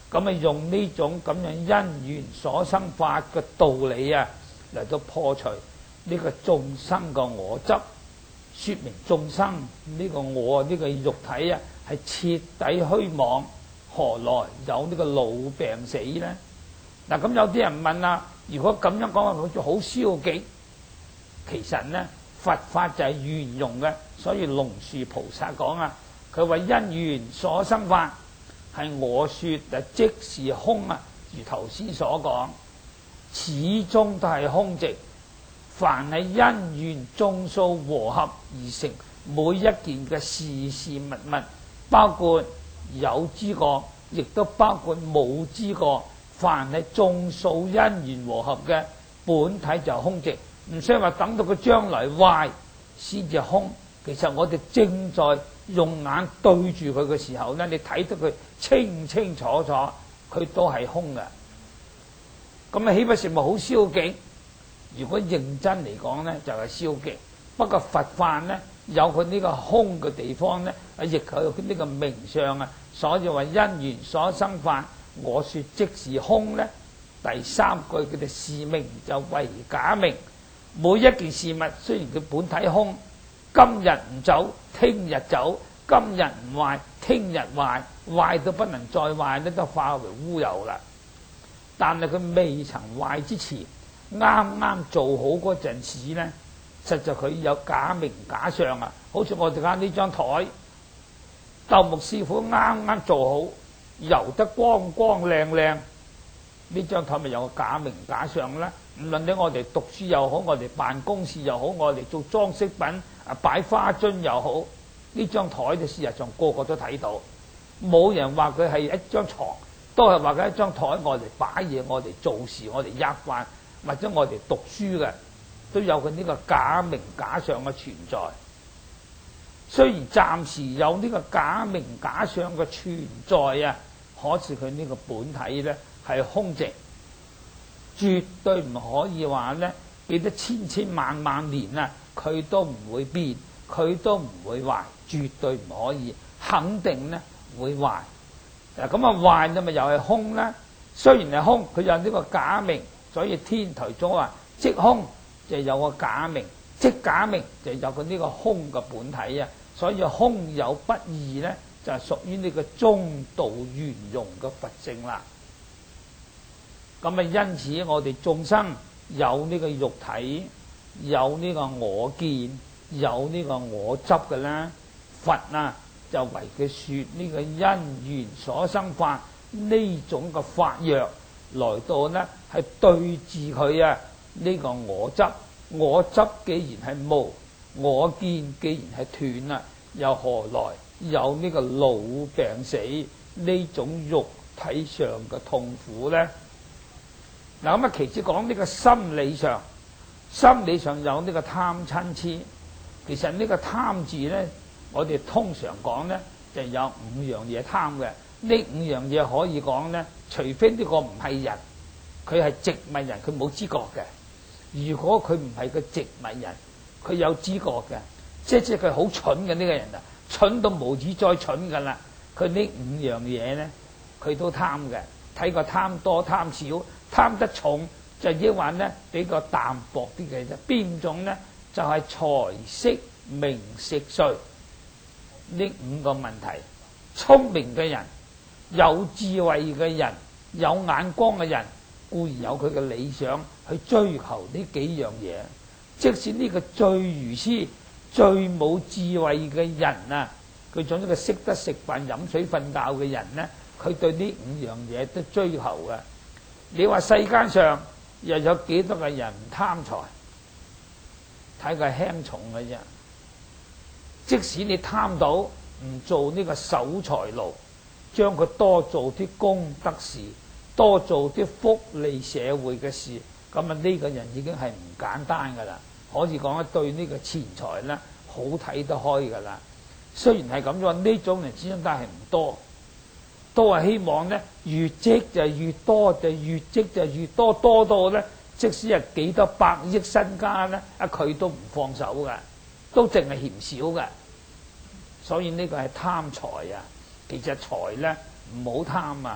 咁啊用呢種咁樣因緣所生法嘅道理啊嚟到破除呢個眾生嘅我執，說明眾生呢個我呢個肉體啊係徹底虛妄，何來有呢個老病死呢？嗱，咁有啲人問啦，如果咁樣講話好似好消極，其實呢佛法就係圓融嘅，所以龍樹菩薩講啊，佢話因緣所生法係我說啊，即是空啊，如頭先所講，始終都係空寂。凡係因緣眾數和合而成每一件嘅事事物物，包括有知覺，亦都包括冇知覺。凡係眾數因緣和合嘅本體就空寂，唔需要話等到佢將來壞先至空。其實我哋正在用眼對住佢嘅時候呢，你睇到佢清清楚楚，佢都係空嘅。咁啊，豈不是咪好消極？如果認真嚟講呢，就係消極。不過佛法呢，有佢呢個空嘅地方呢，啊亦有佢呢個名相啊。所以話因緣所生法，我說即是空呢。第三句佢哋是名就為假名。每一件事物雖然佢本體空，今日唔走，聽日走；今日唔壞，聽日壞，壞到不能再壞呢，都化為烏有啦。但係佢未曾壞之前，啱啱做好嗰陣時呢，實在佢有假名假相啊！好似我哋間呢張台，鬥木師傅啱啱做好，油得光光靚靚，呢張台咪有個假名假相啦。唔論你我哋讀書又好，我哋辦公室又好，我哋做裝飾品啊擺花樽又好，呢張台嘅事實上個個都睇到，冇人話佢係一張床，都係話佢一張台，我哋擺嘢，我哋做事，我哋吔飯，或者我哋讀書嘅，都有佢呢個假名假相嘅存在。雖然暫時有呢個假名假相嘅存在啊，可是佢呢個本體呢係空寂，絕對唔可以話呢俾得千千萬萬年啊，佢都唔會變，佢都唔會壞，絕對唔可以，肯定呢會壞。嗱咁啊壞咁咪又係空啦。雖然係空，佢有呢個假名，所以天台宗話即空就有個假名，即假名就有佢呢個空嘅本體啊。所以空有不二呢，就係屬於呢個中道圓融嘅佛性啦。咁啊，因此我哋眾生有呢個肉體，有呢個我見，有呢個我執嘅啦。佛啊就為佢說呢個因緣所生法呢種嘅法藥，來到呢係對治佢啊呢個我執。我執既然係無，我見既然係斷啦，又何來有呢個老病死呢種肉體上嘅痛苦呢？嗱咁啊，其次講呢個心理上，心理上有呢個貪嗔痴。其實呢個貪字呢，我哋通常講呢，就有五樣嘢貪嘅。呢五樣嘢可以講呢，除非呢個唔係人，佢係植物人，佢冇知覺嘅。如果佢唔係個植物人，佢有知覺嘅，即係佢好蠢嘅呢個人啊，蠢到無以再蠢噶啦。佢呢五樣嘢呢，佢都貪嘅。睇個貪多貪少，貪得重就抑或呢比較淡薄啲嘅啫。邊種呢？就係財色名食睡呢五個問題。聰明嘅人、有智慧嘅人、有眼光嘅人，固然有佢嘅理想去追求呢幾樣嘢。即使呢個最愚痴、最冇智慧嘅人啊，佢總之佢識得食飯、飲水、瞓覺嘅人呢，佢對呢五樣嘢都追求嘅。你話世間上又有幾多個人唔貪財？睇佢輕重嘅啫。即使你貪到唔做呢個守財奴，將佢多做啲功德事，多做啲福利社會嘅事，咁啊呢個人已經係唔簡單噶啦。可以講對呢個錢財呢好睇得開噶啦。雖然係咁樣，呢種人始終都係唔多，都係希望呢越積就越多，就越積就越多，多到呢即使係幾多百億身家呢，啊佢都唔放手噶，都淨係嫌少噶。所以呢個係貪財啊。其實財呢唔好貪啊，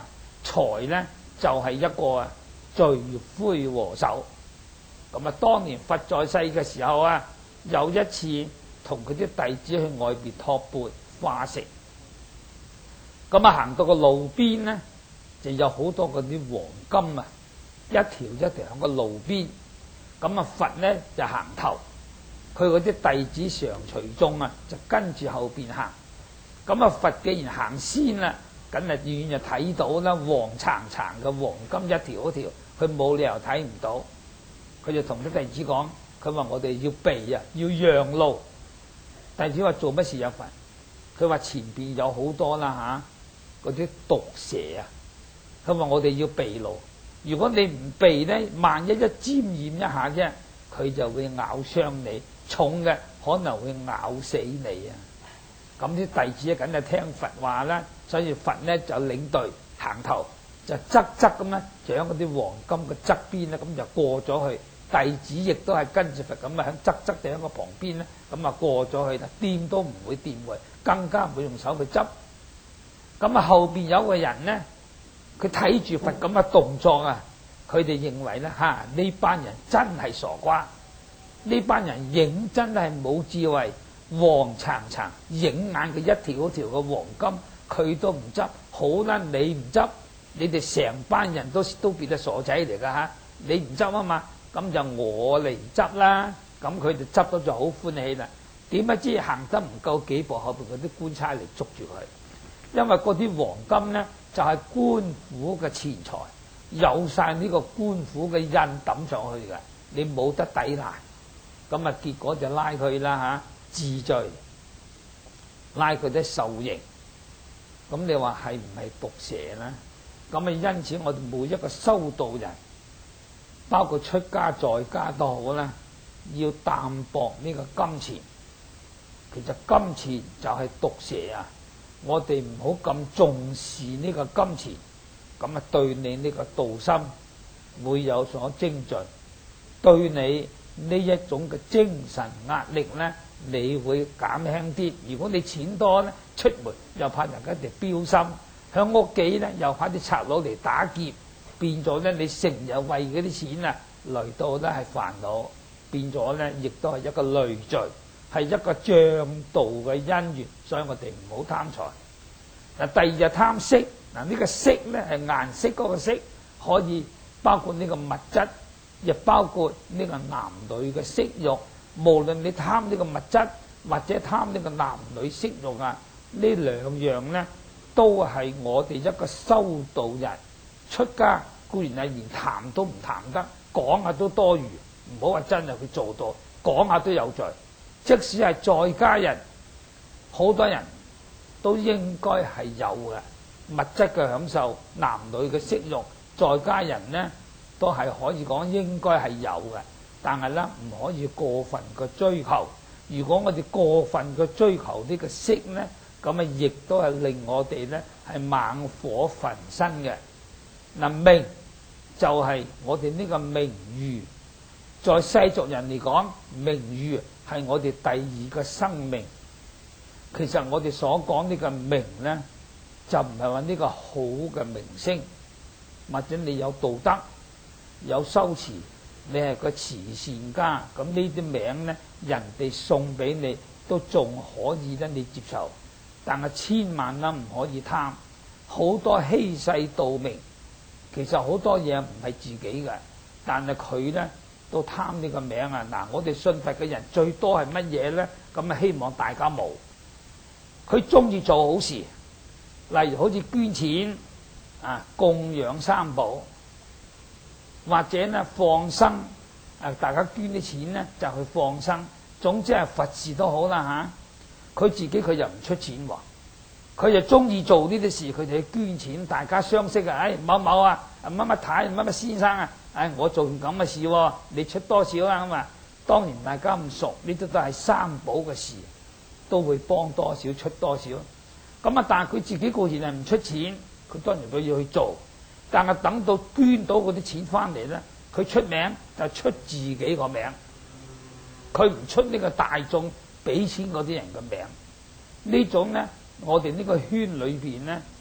財呢就係、是、一個啊罪魁禍首。咁啊，當年佛在世嘅時候啊，有一次同佢啲弟子去外邊托缽化食，咁啊行到個路邊呢，就有好多嗰啲黃金啊，一條一條喺個路邊。咁啊佛呢就行頭，佢嗰啲弟子常隨眾啊，就跟住後邊行。咁啊佛既然行先啦，梗係遠就睇到啦，黃橙橙嘅黃金一條一條，佢冇理由睇唔到。佢就同啲弟子講，佢話我哋要避啊，要讓路。弟子話做乜事有佛？佢話前邊有好多啦嚇，嗰啲毒蛇啊。佢話我哋要避路，如果你唔避呢，萬一一沾染一下啫，佢就會咬傷你，重嘅可能會咬死你啊！咁啲弟子梗係聽佛話啦，所以佛呢就領隊行頭，就側側咁咧，就喺嗰啲黃金嘅側邊咧，咁就過咗去。弟子亦都係跟住佛咁啊，喺側側地喺個旁邊咧，咁啊過咗去啦，掂都唔會掂佢，更加唔會用手去執。咁啊後邊有個人呢，佢睇住佛咁嘅動作啊，佢哋認為咧嚇呢班人真係傻瓜，呢班人認真係冇智慧，黃橙橙影眼嘅一條一條嘅黃金，佢都唔執。好啦，你唔執，你哋成班人都都變得傻仔嚟㗎嚇，你唔執啊嘛。咁就我嚟執啦，咁佢哋執到就好歡喜啦。點不知行得唔夠幾步，後邊嗰啲官差嚟捉住佢，因為嗰啲黃金呢，就係、是、官府嘅錢財，有晒呢個官府嘅印抌上去嘅，你冇得抵賴。咁啊結果就拉佢啦嚇，治罪，拉佢啲受刑。咁你話係唔係毒蛇呢？咁啊因此我哋每一個修道人，包括出家在家都好啦，要淡薄呢個金錢。其實金錢就係毒蛇啊！我哋唔好咁重視呢個金錢，咁啊對你呢個道心會有所精進，對你呢一種嘅精神壓力呢，你會減輕啲。如果你錢多呢，出門又怕人家哋標心，喺屋企呢又怕啲賊佬嚟打劫。變咗咧，你成日為嗰啲錢啊嚟到咧係煩惱，變咗咧亦都係一個累贅，係一個障道嘅因緣，所以我哋唔好貪財。嗱，第二就貪色，嗱、這、呢個色咧係顏色嗰個色，可以包括呢個物質，亦包括呢個男女嘅色欲。無論你貪呢個物質或者貪呢個男女色欲啊，呢兩樣咧都係我哋一個修道人出家。固然係連談都唔談得，講下都多餘，唔好話真係佢做到，講下都有罪。即使係在家人，好多人都應該係有嘅物質嘅享受，男女嘅色欲，在家人呢都係可以講應該係有嘅，但係咧唔可以過分嘅追求。如果我哋過分嘅追求呢個色呢，咁啊亦都係令我哋呢係猛火焚身嘅。嗱，名就係我哋呢個名譽，在世俗人嚟講，名譽係我哋第二個生命。其實我哋所講呢個名呢，就唔係話呢個好嘅名聲，或者你有道德、有修持，你係個慈善家，咁呢啲名呢，人哋送俾你都仲可以咧，你接受。但係千萬啦，唔可以貪，好多欺世盜名。其實好多嘢唔係自己嘅，但係佢呢都貪呢個名啊！嗱，我哋信佛嘅人最多係乜嘢呢？咁啊，希望大家冇。佢中意做好事，例如好似捐錢啊、供養三寶，或者呢放生啊，大家捐啲錢呢就去放生。總之係佛事都好啦嚇。佢、啊、自己佢又唔出錢喎。佢就中意做呢啲事，佢哋去捐錢，大家相識啊！哎，某某啊，乜乜太，乜乜先生啊，哎，我做咁嘅事喎，你出多少啊？咁啊，當然大家唔熟，呢啲都係三寶嘅事，都會幫多少出多少。咁啊，但係佢自己固然係唔出錢，佢當然都要去做。但係等到捐到嗰啲錢翻嚟咧，佢出名就出自己個名，佢唔出呢個大眾俾錢嗰啲人嘅名。呢種咧。我哋呢個圈裏邊呢，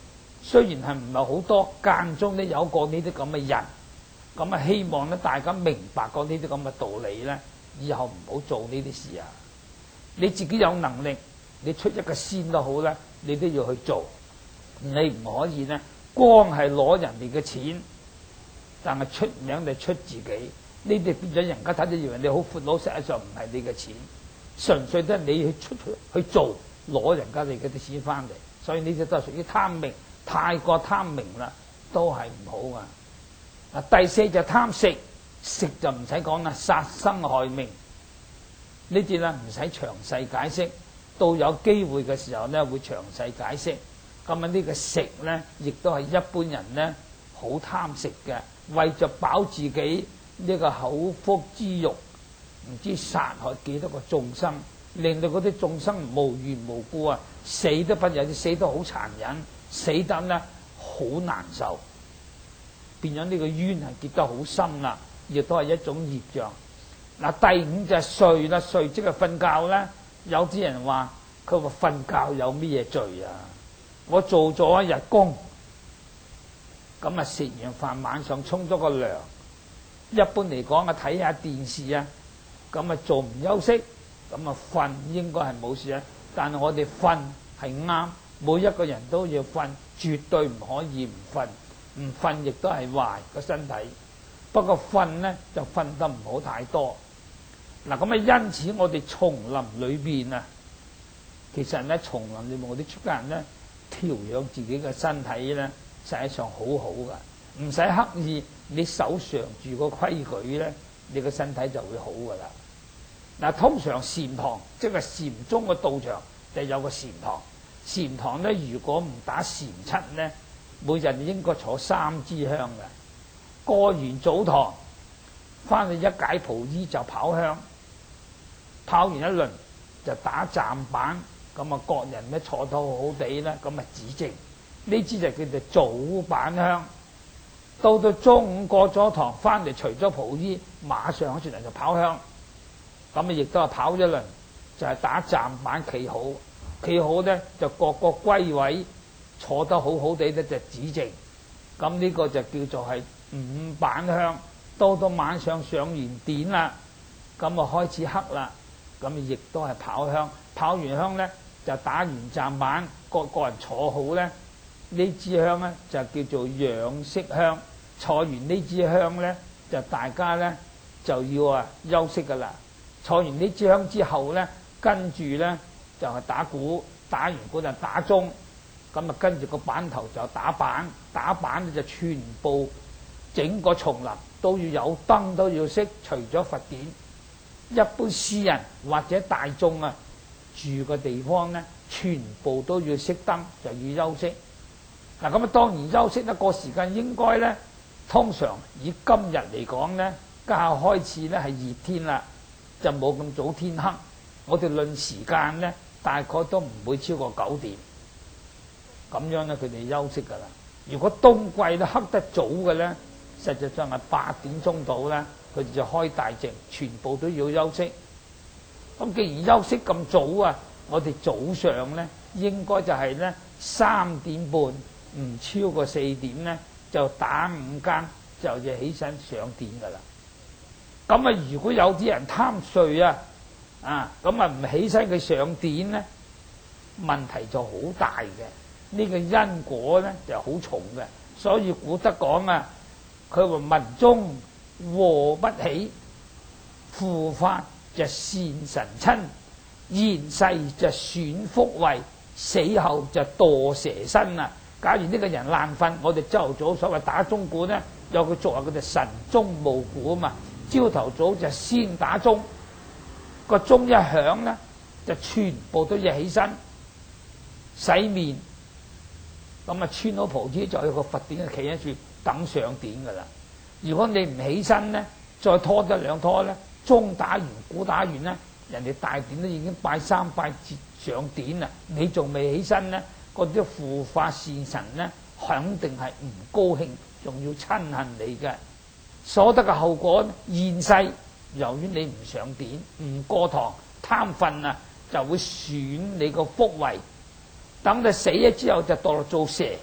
雖然係唔係好多，間中都有過呢啲咁嘅人，咁啊希望咧大家明白過呢啲咁嘅道理咧，以後唔好做呢啲事啊！你自己有能力，你出一個先都好咧，你都要去做。你唔可以咧，光係攞人哋嘅錢，但係出名就出自己。呢啲變咗人家睇到以為你好闊佬，實際上唔係你嘅錢，純粹都係你去出去去做，攞人家哋嗰啲錢翻嚟。所以呢啲都係屬於貪名，太過貪名啦，都係唔好啊！嗱，第四就貪食，食就唔使講啦，殺生害命。呢啲咧唔使詳細解釋，到有機會嘅時候咧會詳細解釋。咁啊呢個食咧，亦都係一般人咧好貪食嘅，為咗飽自己呢個口腹之欲，唔知殺害幾多個眾生，令到嗰啲眾生無緣無故啊死都不有，死得好殘忍，死得咧好難受，變咗呢個冤係結得好深啦，亦都係一種業障。嗱，第五就係睡啦，睡即係瞓覺咧。有啲人話佢話瞓覺有咩罪啊？我做咗一日工，咁啊食完飯晚上沖咗個涼，一般嚟講啊睇下電視啊，咁啊做唔休息，咁啊瞓應該係冇事啊。但係我哋瞓係啱，每一個人都要瞓，絕對唔可以唔瞓，唔瞓亦都係壞個身體。不過瞓咧就瞓得唔好太多。嗱，咁啊因此我哋叢林裏邊啊，其實咧叢林裏面我哋出家人咧調養自己嘅身體咧，實際上好好噶，唔使刻意你守常住個規矩咧，你個身體就會好噶啦。嗱，通常禪堂即係禪宗嘅道場就有個禪堂，禪堂咧如果唔打禪七咧，每日應該坐三支香嘅。過完早堂，翻去一解袍衣就跑香，跑完一輪就打站板，咁啊各人咧坐到好好地啦，咁啊止靜。呢支就叫做早板香。到到中午過咗堂，翻嚟除咗袍衣，馬上出嚟就跑香。咁啊亦都係跑一輪，就係、是、打站板企好，企好咧就各個歸位，坐得好好地咧就止靜。咁呢個就叫做係五板香。到到晚上上完典啦，咁啊開始黑啦，咁啊亦都係跑香。跑完香咧就打完站板，各個人坐好咧，呢支香咧就叫做養息香。坐完呢支香咧，就大家咧就要啊休息噶啦。坐完呢支香之後咧，跟住咧就係打鼓，打完鼓就打鐘，咁啊跟住個板頭就打板，打板咧就全部整個叢林都要有燈都要熄，除咗佛典。一般私人或者大眾啊住嘅地方咧，全部都要熄燈，就要休息。嗱，咁啊當然休息一個時間應該咧，通常以今日嚟講咧，家下開始咧係熱天啦，就冇咁早天黑。我哋論時間咧，大概都唔會超過九點。咁樣咧，佢哋休息噶啦。如果冬季咧黑得早嘅咧，實際上係八點鐘到咧，佢哋就開大靜，全部都要休息。咁既然休息咁早啊，我哋早上咧應該就係咧三點半，唔超過四點咧就打五更就要起身上典噶啦。咁啊，如果有啲人貪睡啊，啊咁啊唔起身佢上典咧，問題就好大嘅。呢個因果咧就好重嘅，所以古德講啊，佢話民中禍不起，復發就善神親，現世就損福慧，死後就墮蛇身啊！假如呢個人爛瞓，我哋朝頭早所謂打鐘鼓咧，有個作為佢哋晨鐘暮鼓啊嘛。朝頭早就先打鐘，個鐘一響咧，就全部都要起身洗面，咁啊穿好袍子，就有個佛典企喺處等上典噶啦。如果你唔起身咧，再拖一兩拖咧，鐘打完鼓打完咧，人哋大典都已經拜三拜節上典啦，你仲未起身咧，嗰啲護法善神咧肯定係唔高興，仲要親恨你嘅。所得嘅後果，現世由於你唔上典、唔過堂、貪瞓啊，就會損你個福慧。等你死咗之後就墮落做蛇，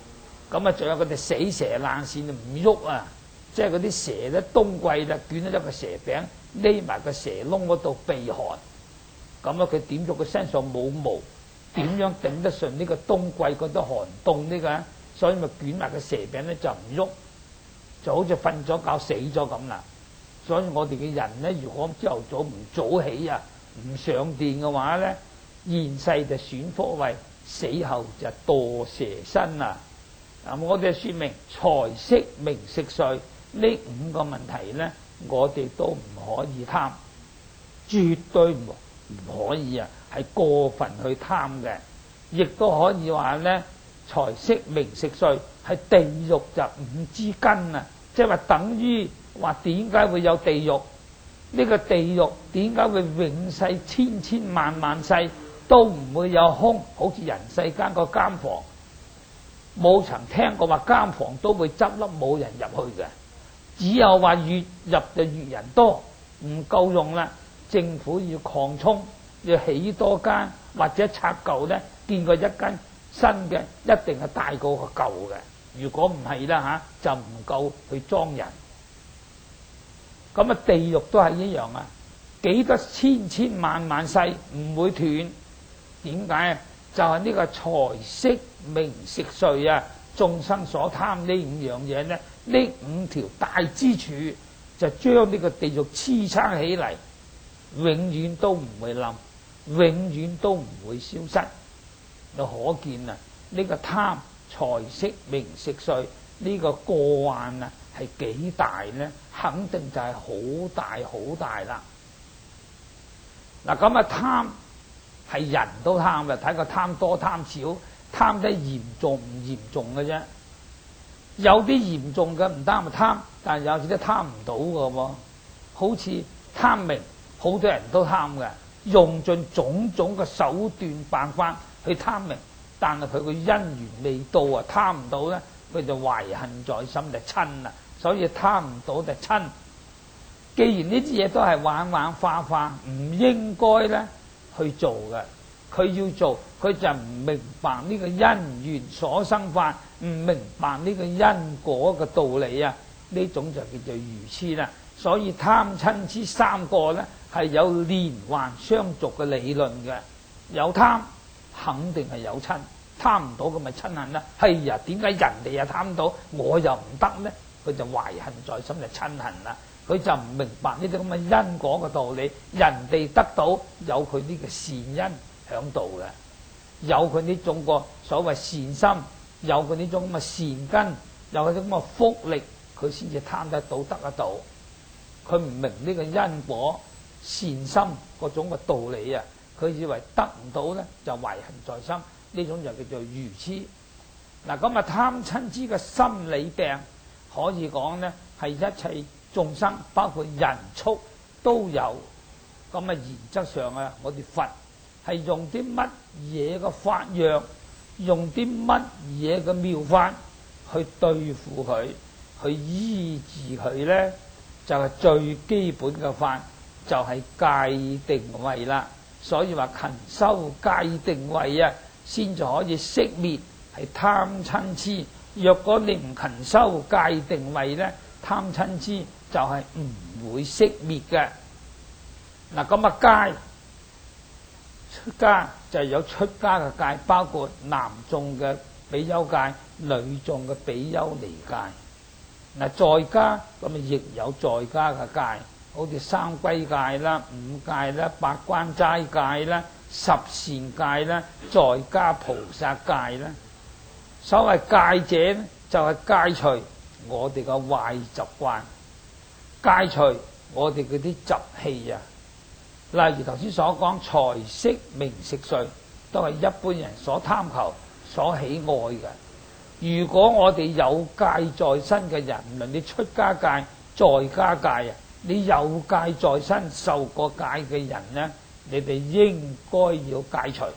咁啊，仲有嗰隻死蛇爛鱔唔喐啊！即係嗰啲蛇咧，冬季咧捲咗一個蛇餅，匿埋個蛇窿嗰度避寒。咁啊，佢點咗佢身上冇毛，點樣頂得順呢個冬季嗰啲寒凍呢個？所以咪捲埋個蛇餅咧就唔喐，就好似瞓咗覺死咗咁啦。所以我哋嘅人咧，如果朝頭早唔早起啊，唔上殿嘅話咧，現世就選福位，死後就墮蛇身啊！嗱，我哋説明財色名食睡呢五個問題咧，我哋都唔可以貪，絕對唔唔可以啊，係過分去貪嘅，亦都可以話咧，財色名食睡係地獄就五之根啊！即係話等於話點解會有地獄？呢個地獄點解會永世千千萬萬世都唔會有空？好似人世間個監房，冇曾聽過話監房都會執笠冇人入去嘅，只有話越入就越人多，唔夠用啦。政府要擴充，要起多間或者拆舊咧，見過一間新嘅一定係大過個舊嘅。如果唔係啦嚇，就唔夠去裝人。咁啊，地獄都係一樣啊，幾多千千萬萬世唔會斷。點解啊？就係呢個財色名食睡啊，眾生所貪呢五樣嘢咧，呢五條大支柱就將呢個地獄支撐起嚟，永遠都唔會冧，永遠都唔會消失。就可見啊，呢個貪財色名食睡呢個過患啊，係幾大咧？肯定就係好大好大啦。嗱，咁啊貪係人都貪嘅，睇個貪多貪少，貪得嚴重唔嚴重嘅啫。有啲嚴重嘅唔貪咪貪，但係有時都貪唔到嘅喎。好似貪名，好多人都貪嘅，用盡種種嘅手段辦法去貪名，但係佢個因緣未到啊，貪唔到咧，佢就懷恨在心就親啦。所以貪唔到就親。既然呢啲嘢都係玩玩花花，唔應該咧去做嘅。佢要做，佢就唔明白呢個因緣所生法，唔明白呢個因果嘅道理啊！呢種就叫做愚痴啦。所以貪親痴三個咧係有連環相續嘅理論嘅。有貪肯定係有親，貪唔到咁咪親恨啦。係呀，點解人哋又貪到，我又唔得咧？佢就懷恨在心就親恨啦。佢就唔明白呢啲咁嘅因果嘅道理。人哋得到有佢呢個善因響度嘅，有佢呢種個所謂善心，有佢呢種咁嘅善根，有佢啲咁嘅福力，佢先至貪得到得得到。佢唔明呢個因果善心嗰種嘅道理啊！佢以為得唔到咧就懷恨在心，呢種就叫做愚痴。嗱，咁啊貪親痴嘅心理病，可以講咧係一切眾生包括人畜都有。咁啊原則上啊，我哋佛係用啲乜嘢嘅法藥，用啲乜嘢嘅妙法去對付佢，去醫治佢咧，就係、是、最基本嘅法，就係、是、戒定慧啦。所以話勤修戒定慧啊，先至可以熄滅係貪親痴。若果你唔勤修戒定慧咧，貪親痴就係唔會熄滅嘅。嗱，咁啊戒出家就係有出家嘅戒，包括男眾嘅比丘戒、女眾嘅比丘尼戒。嗱，在家咁啊亦有在家嘅戒，好似三歸戒啦、五戒啦、八關齋戒啦、十善戒啦、在家菩薩戒啦。所謂戒者咧，就係、是、戒除我哋嘅壞習慣，戒除我哋嗰啲習氣啊。例如頭先所講財色名食睡，都係一般人所貪求、所喜愛嘅。如果我哋有戒在身嘅人，無論你出家戒、在家戒啊，你有戒在身、受過戒嘅人呢，你哋應該要戒除。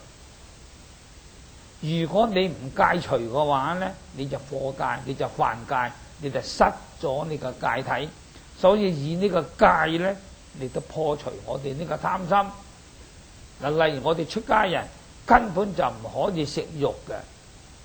如果你唔戒除嘅話呢，你就破戒，你就犯戒，你就失咗你個戒體。所以以呢個戒呢，嚟到破除我哋呢個貪心。嗱，例如我哋出家人根本就唔可以食肉嘅，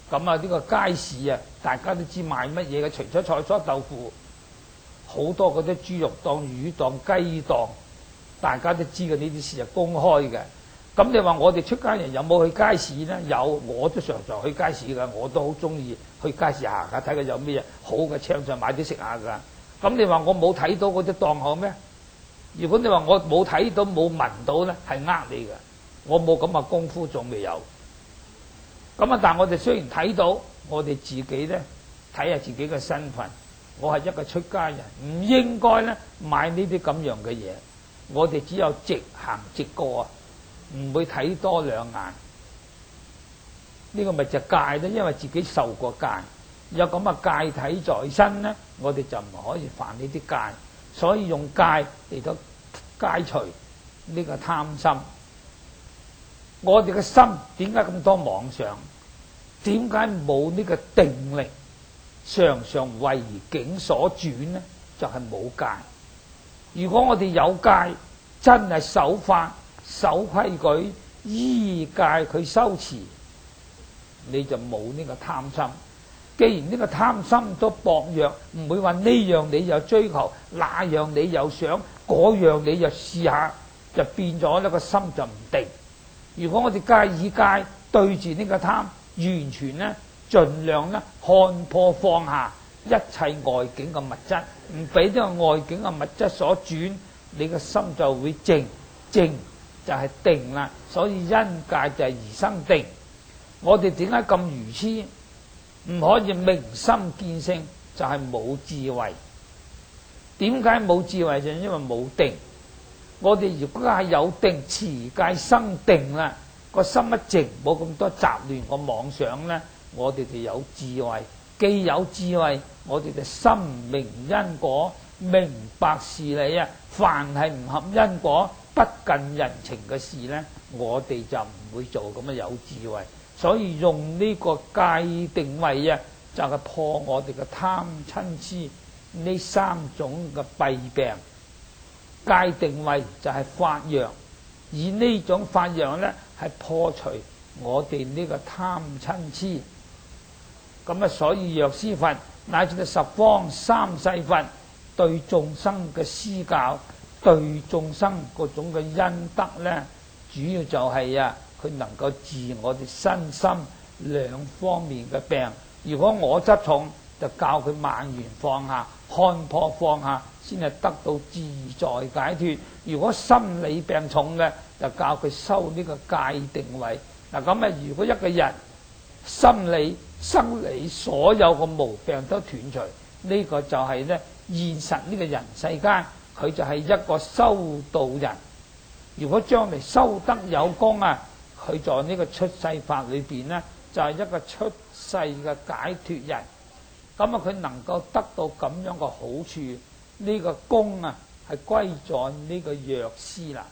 咁啊呢個街市啊，大家都知賣乜嘢嘅，除咗菜蔬豆腐，好多嗰啲豬肉檔、魚檔、雞檔，大家都知嘅，呢啲事係公開嘅。咁你話我哋出街人有冇去街市呢？有，我都常常去街市㗎，我都好中意去街市行下，睇下有咩好嘅槍上買啲食下㗎。咁你話我冇睇到嗰啲檔口咩？如果你話我冇睇到冇聞到呢，係呃你㗎。我冇咁嘅功夫，仲未有。咁啊，但係我哋雖然睇到，我哋自己呢，睇下自己嘅身份，我係一個出家人，唔應該呢買呢啲咁樣嘅嘢。我哋只有直行直過啊，唔會睇多兩眼。呢個咪就戒咧，因為自己受過戒，有咁嘅戒體在身呢，我哋就唔可以犯呢啲戒，所以用戒嚟到戒除呢個貪心。我哋嘅心點解咁多妄想？點解冇呢個定力？常常為境所轉呢？就係冇戒。如果我哋有戒，真係守法、守規矩、依戒佢修持，你就冇呢個貪心。既然呢個貪心都薄弱，唔會話呢樣你又追求，那樣你又想，嗰樣你又試下，就變咗呢個心就唔定。如果我哋戒以戒對住呢個貪，完全呢盡量呢看破放下一切外境嘅物質，唔俾呢個外境嘅物質所轉，你個心就會靜，靜就係定啦。所以因戒就係而生定。我哋點解咁愚痴？唔可以明心見性，就係冇智慧。點解冇智慧？就因為冇定。我哋如果係有定，持戒生定啦，個心一靜，冇咁多雜亂個妄想呢，我哋就有智慧。既有智慧，我哋就心明因果，明白事理啊。凡係唔合因果、不近人情嘅事呢，我哋就唔會做，咁啊有智慧。所以用呢個戒定慧啊，就係破我哋嘅貪嗔癡呢三種嘅弊病。戒定慧就係發揚，而呢種發揚呢，係破除我哋呢個貪嗔癡。咁啊，所以藥師佛乃至到十方三世佛對眾生嘅施教，對眾生嗰種嘅恩德呢，主要就係啊，佢能夠治我哋身心兩方面嘅病。如果我執重，就教佢萬緣放下，看破放下，先係得到自在解脫。如果心理病重嘅，就教佢修呢個戒定慧。嗱咁啊，如果一個人心理生理所有嘅毛病都斷除，呢個就係呢現實呢個人世間，佢就係一個修道人。如果將來修得有功啊，佢在呢個出世法裏邊呢，就係一個出世嘅解脫人。咁啊，佢能夠得到咁樣嘅好處，呢個功啊係歸在呢個藥師啦。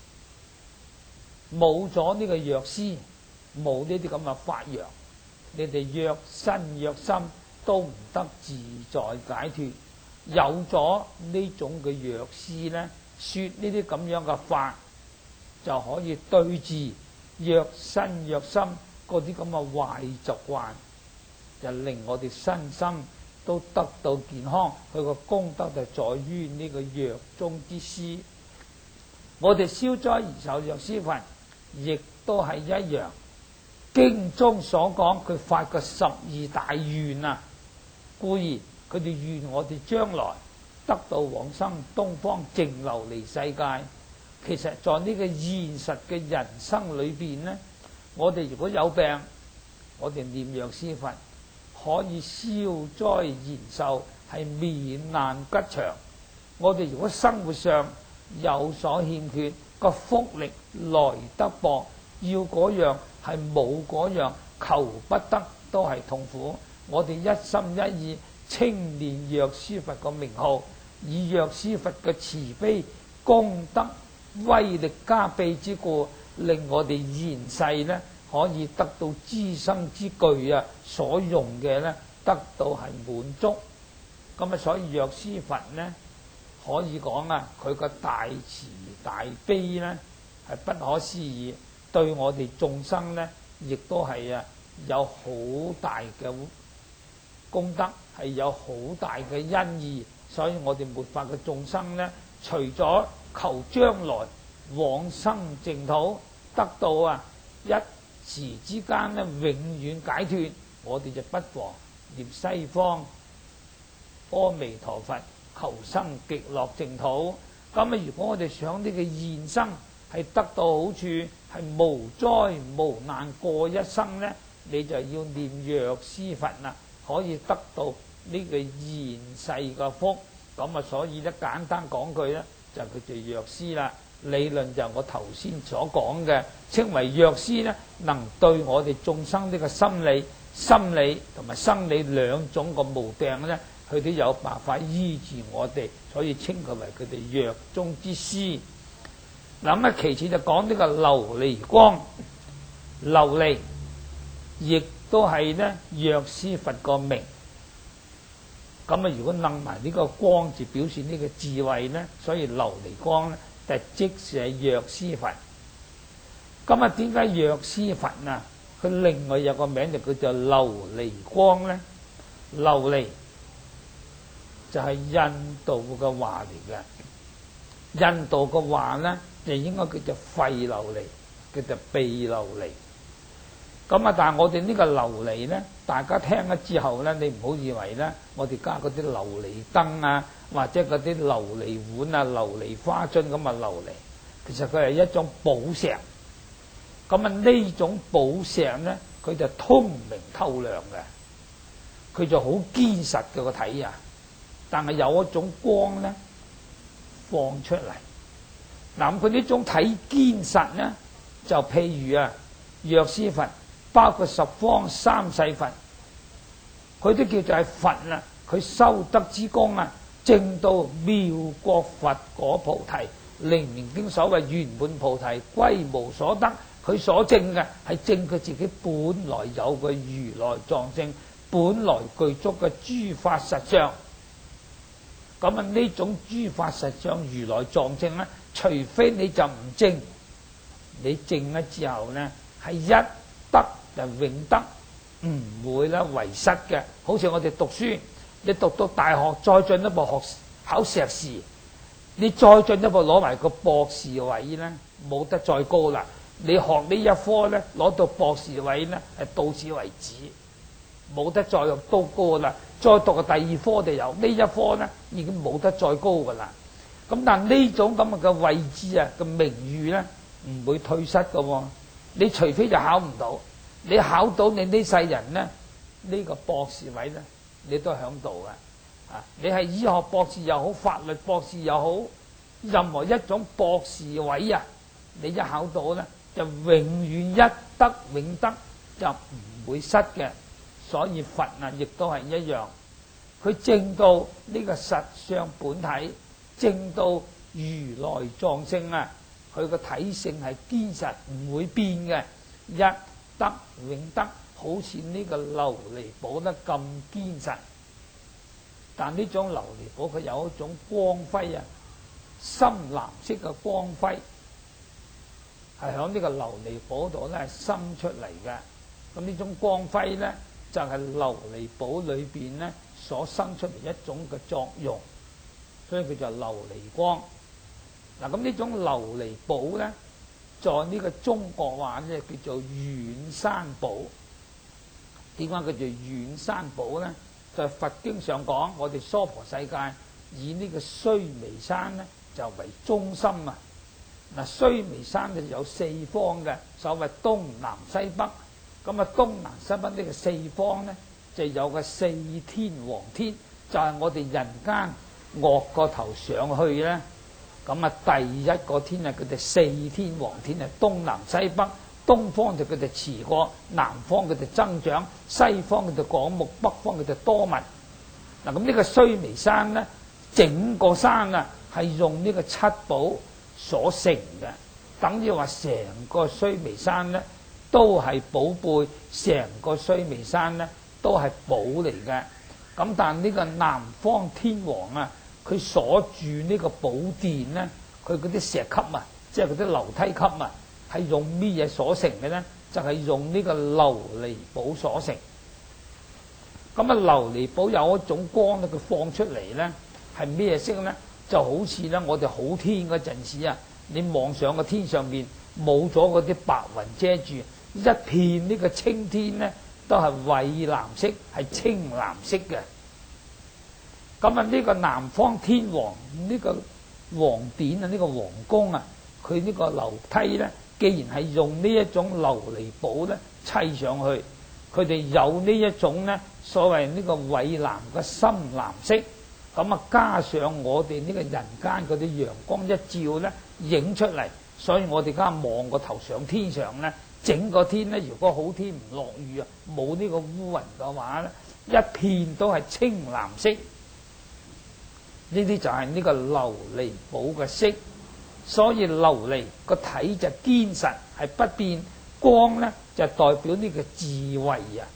冇咗呢個藥師，冇呢啲咁嘅發揚，你哋藥身藥心都唔得自在解脫。有咗呢種嘅藥師呢，說呢啲咁樣嘅法，就可以對治藥身藥心嗰啲咁嘅壞習慣，就令我哋身心都得到健康。佢個功德就在於呢個藥中之師。我哋消災而受藥師佛，亦都係一樣。經中所講，佢發個十二大願啊，故而佢哋願我哋將來得到往生東方淨琉璃世界。其實在呢個現實嘅人生裏邊呢，我哋如果有病，我哋念藥師佛可以消災延壽，係免難吉祥。我哋如果生活上有所欠缺，個福力來得薄，要嗰樣係冇嗰樣，求不得都係痛苦。我哋一心一意稱念藥師佛個名號，以藥師佛嘅慈悲功德威力加被之故，令我哋現世呢可以得到資生之具啊，所用嘅呢得到係滿足。咁啊，所以藥師佛呢可以講啊，佢個大慈大悲呢係不可思議，對我哋眾生呢亦都係啊有好大嘅功德，係有好大嘅恩義，所以我哋末法嘅眾生呢，除咗求將來往生淨土得到啊一時之間呢永遠解脫，我哋就不妨念西方阿彌陀佛求生極樂淨土。咁啊，如果我哋想呢個現生係得到好處，係無災無難過一生呢，你就要念藥師佛啦，可以得到呢個現世嘅福。咁啊，所以咧簡單講句咧，就叫做藥師啦。理論就我頭先所講嘅，稱為藥師咧，能對我哋眾生呢個心理、心理同埋生理兩種個毛病咧，佢都有辦法醫治我哋，所以稱佢為佢哋藥中之師。嗱咁啊，其次就講呢個琉璃光，琉璃亦都係咧藥師佛個名。咁啊，如果楞埋呢個光字，表示呢個智慧咧，所以琉璃光咧就即是係藥師佛。咁啊，點解藥師佛啊？佢另外有個名就叫做琉璃光咧。琉璃就係印度嘅話嚟嘅，印度嘅話咧就應該叫做吠琉璃，叫做毗琉璃。咁啊，但係我哋呢個琉璃咧，大家聽咗之後咧，你唔好以為咧，我哋加嗰啲琉璃燈啊，或者嗰啲琉璃碗啊、琉璃花樽咁啊琉璃，其實佢係一種寶石。咁啊，呢種寶石咧，佢就通明透亮嘅，佢就好堅實嘅個體啊。但係有一種光咧放出嚟，嗱，佢呢種體堅實咧，就譬如啊，藥師佛。包括十方三世佛，佢都叫做係佛啦。佢修德之功啊，證到妙國佛果菩提，楞嚴經所謂圓滿菩提歸無所得。佢所證嘅係證佢自己本來有嘅如來藏性，本來具足嘅諸法實相。咁啊，呢種諸法實相如來藏性咧，除非你就唔證，你證咗之後咧，係一得就永得，唔會咧遺失嘅。好似我哋讀書，你讀到大學再進一步學考碩士，你再進一步攞埋個博士位咧，冇得再高啦。你學呢一科咧，攞到博士位咧，係到此為止，冇得再都高啦。再讀個第二科就有呢一科咧，已經冇得再高噶啦。咁但呢種咁嘅位置啊，嘅名譽咧，唔會退失噶喎。你除非就考唔到。你考到你呢世人呢，呢、呢個博士位呢，你都響度嘅。啊，你係醫學博士又好，法律博士又好，任何一種博士位啊，你一考到呢，就永遠一得永得，就唔會失嘅。所以佛啊，亦都係一樣，佢證到呢個實相本體，證到如來藏性啊，佢個體性係堅實，唔會變嘅。一得永得，好似呢個琉璃寶得咁堅實。但呢種琉璃寶佢有一種光輝啊，深藍色嘅光輝，係響呢個琉璃寶度咧生出嚟嘅。咁呢種光輝咧，就係琉璃寶裏邊咧所生出嚟一種嘅作用，所以叫做琉璃光。嗱，咁呢種琉璃寶咧，在呢個中國話咧叫做遠山寶。點解叫做遠山寶咧？就係佛經上講，我哋娑婆世界以呢個須彌山咧就為中心啊。嗱，須彌山就有四方嘅，所謂東南西北。咁啊，東南西北呢個四方咧，就有個四天王天，就係我哋人間惡個頭上去咧。咁啊，第一個天啊，佢哋四天王天啊，東南西北。東方就佢哋持過，南方佢哋增長，西方佢哋廣目，北方佢哋多聞。嗱，咁呢個須彌山咧，整個山啊係用呢個七寶所成嘅，等於話成個須彌山咧都係寶貝，成個須彌山咧都係寶嚟嘅。咁但呢個南方天王啊，佢所住呢個寶殿咧，佢嗰啲石級啊，即係嗰啲樓梯級啊，係用咩嘢所成嘅咧？就就係用呢個琉璃寶所成。咁啊，琉璃寶有一種光咧，佢放出嚟咧係咩色咧？就好似咧我哋好天嗰陣時啊，你望上個天上面冇咗嗰啲白雲遮住，一片呢個青天咧都係蔚藍色，係青藍色嘅。咁啊，呢個南方天王呢個皇殿啊，呢個皇宮啊，佢呢個樓梯咧，既然係用呢一種琉璃寶咧砌上去，佢哋有呢一種咧所謂呢個蔚藍嘅深藍色，咁啊加上我哋呢個人間嗰啲陽光一照咧，影出嚟，所以我哋而家望個頭上天上咧，整個天咧，如果好天唔落雨啊，冇呢個烏雲嘅話咧，一片都係青藍色。呢啲就係呢個琉璃寶嘅色，所以琉璃個體就堅實係不變，光咧就代表呢個智慧啊。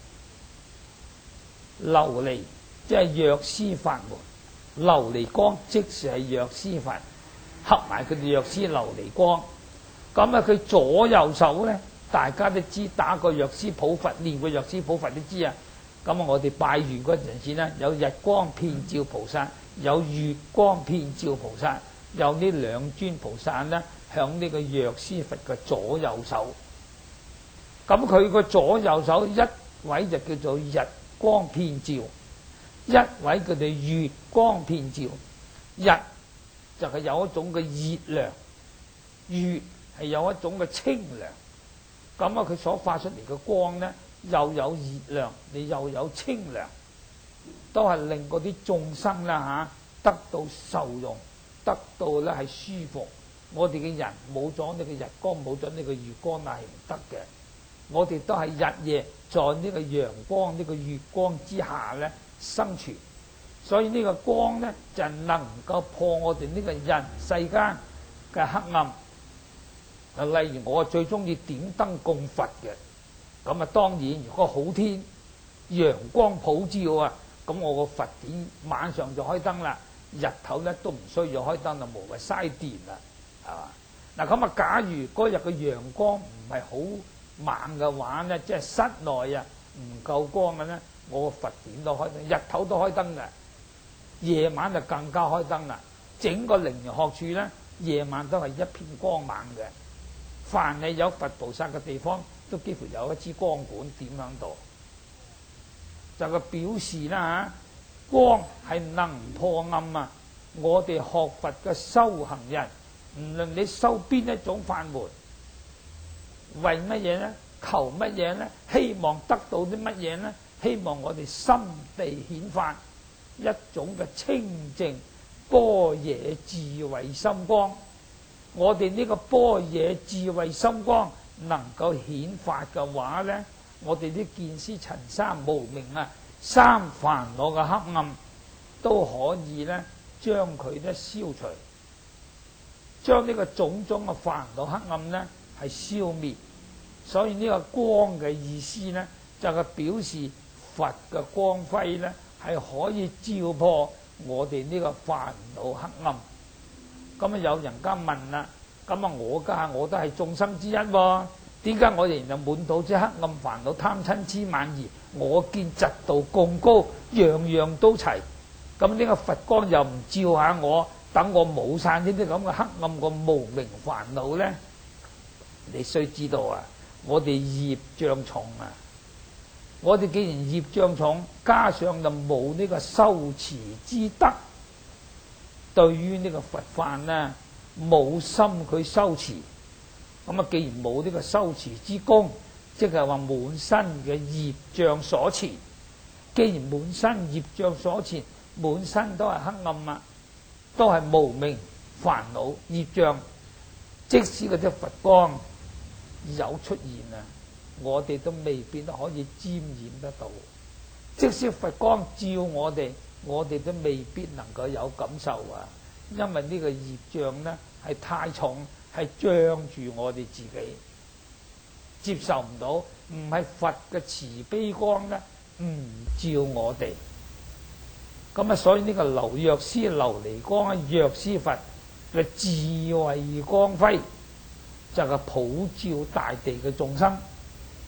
琉璃即係藥師法門，琉璃光即是係藥師法，合埋佢哋藥師琉璃光。咁啊，佢左右手咧，大家都知打過藥師普佛，練過藥師普佛都知啊。咁啊，我哋拜完嗰陣時咧，有日光遍照菩薩，有月光遍照菩薩，有呢兩尊菩薩咧，向呢個藥師佛嘅左右手。咁佢個左右手一位就叫做日光遍照，一位佢哋月光遍照。日就係有一種嘅熱量，月係有一種嘅清涼。咁啊，佢所發出嚟嘅光咧，又有熱量，你又有清涼，都係令嗰啲眾生啦嚇得到受用，得到咧係舒服。我哋嘅人冇咗呢個日光，冇咗呢個月光，係唔得嘅。我哋都係日夜在呢個陽光、呢個月光之下咧生存，所以呢個光咧就能夠破我哋呢個人世間嘅黑暗。例如我最中意點燈供佛嘅，咁啊當然如果好天陽光普照啊，咁我個佛典晚上就開燈啦，日頭咧都唔需要開燈啦，無謂嘥電啦，係嘛？嗱咁啊，假如嗰日嘅陽光唔係好猛嘅話咧，即係室內啊唔夠光嘅咧，我個佛典都開燈，日頭都開燈嘅，夜晚就更加開燈啦。整個靈學處咧，夜晚都係一片光猛嘅。凡係有佛菩薩嘅地方，都幾乎有一支光管點喺度，就個表示啦嚇，光係能破暗啊！我哋學佛嘅修行人，唔論你修邊一種法門，為乜嘢呢？求乜嘢呢？希望得到啲乜嘢呢？希望我哋心地顯發一種嘅清淨般若智慧心光。我哋呢個般若智慧心光能夠顯發嘅話呢，我哋啲見思塵三無明啊，三煩惱嘅黑暗都可以呢將佢呢消除，將呢個種種嘅煩惱黑暗呢係消滅。所以呢個光嘅意思呢，就係表示佛嘅光輝呢係可以照破我哋呢個煩惱黑暗。咁啊，有人家問啦，咁啊，我家我都係眾生之一喎，點解我仍然滿肚之黑暗煩惱貪嗔痴慢疑？我見嫉妒貢高，樣樣都齊。咁呢個佛光又唔照下我，等我冇晒呢啲咁嘅黑暗個無明煩惱呢？你須知道啊，我哋業障重啊！我哋既然業障重，加上就冇呢個修持之德。對於呢個佛法呢，冇心佢修持，咁啊，既然冇呢個修持之功，即係話滿身嘅業障所纏。既然滿身業障所纏，滿身都係黑暗啊，都係無明煩惱業障。即使嗰啲佛光有出現啊，我哋都未必都可以沾染得到。即使佛光照我哋，我哋都未必能夠有感受啊，因為呢個業障呢係太重，係障住我哋自己，接受唔到。唔係佛嘅慈悲光呢唔照我哋。咁啊，所以呢個流藥師琉璃光啊，藥師佛嘅智慧光輝就係普照大地嘅眾生。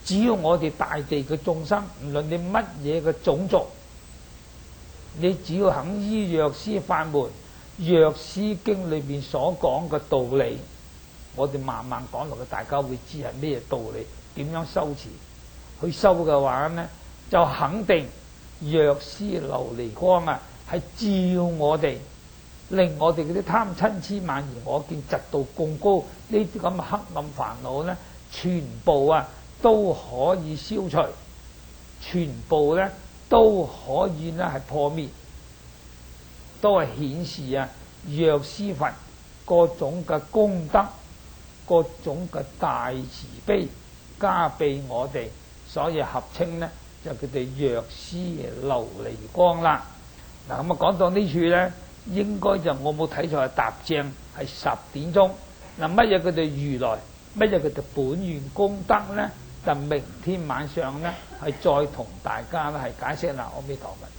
只要我哋大地嘅眾生，唔論你乜嘢嘅種族，你只要肯依藥師法門、藥師經裏邊所講嘅道理，我哋慢慢講落去，大家會知係咩道理，點樣修持。去修嘅話呢，就肯定藥師琉璃光啊，係照我哋，令我哋嗰啲貪嗔痴慢疑我見嫉妒貢高呢啲咁嘅黑暗煩惱呢，全部啊都可以消除，全部呢都可以呢係破滅，都係顯示啊藥師佛各種嘅功德，各種嘅大慈悲加俾我哋。所以合稱呢，就叫做藥師琉璃光啦。嗱，咁啊講到呢處呢，應該就我冇睇錯係踏正係十點鐘。嗱，乜嘢叫做如來？乜嘢叫做本願功德呢？就明天晚上呢，係再同大家呢係解釋啦。阿彌陀佛。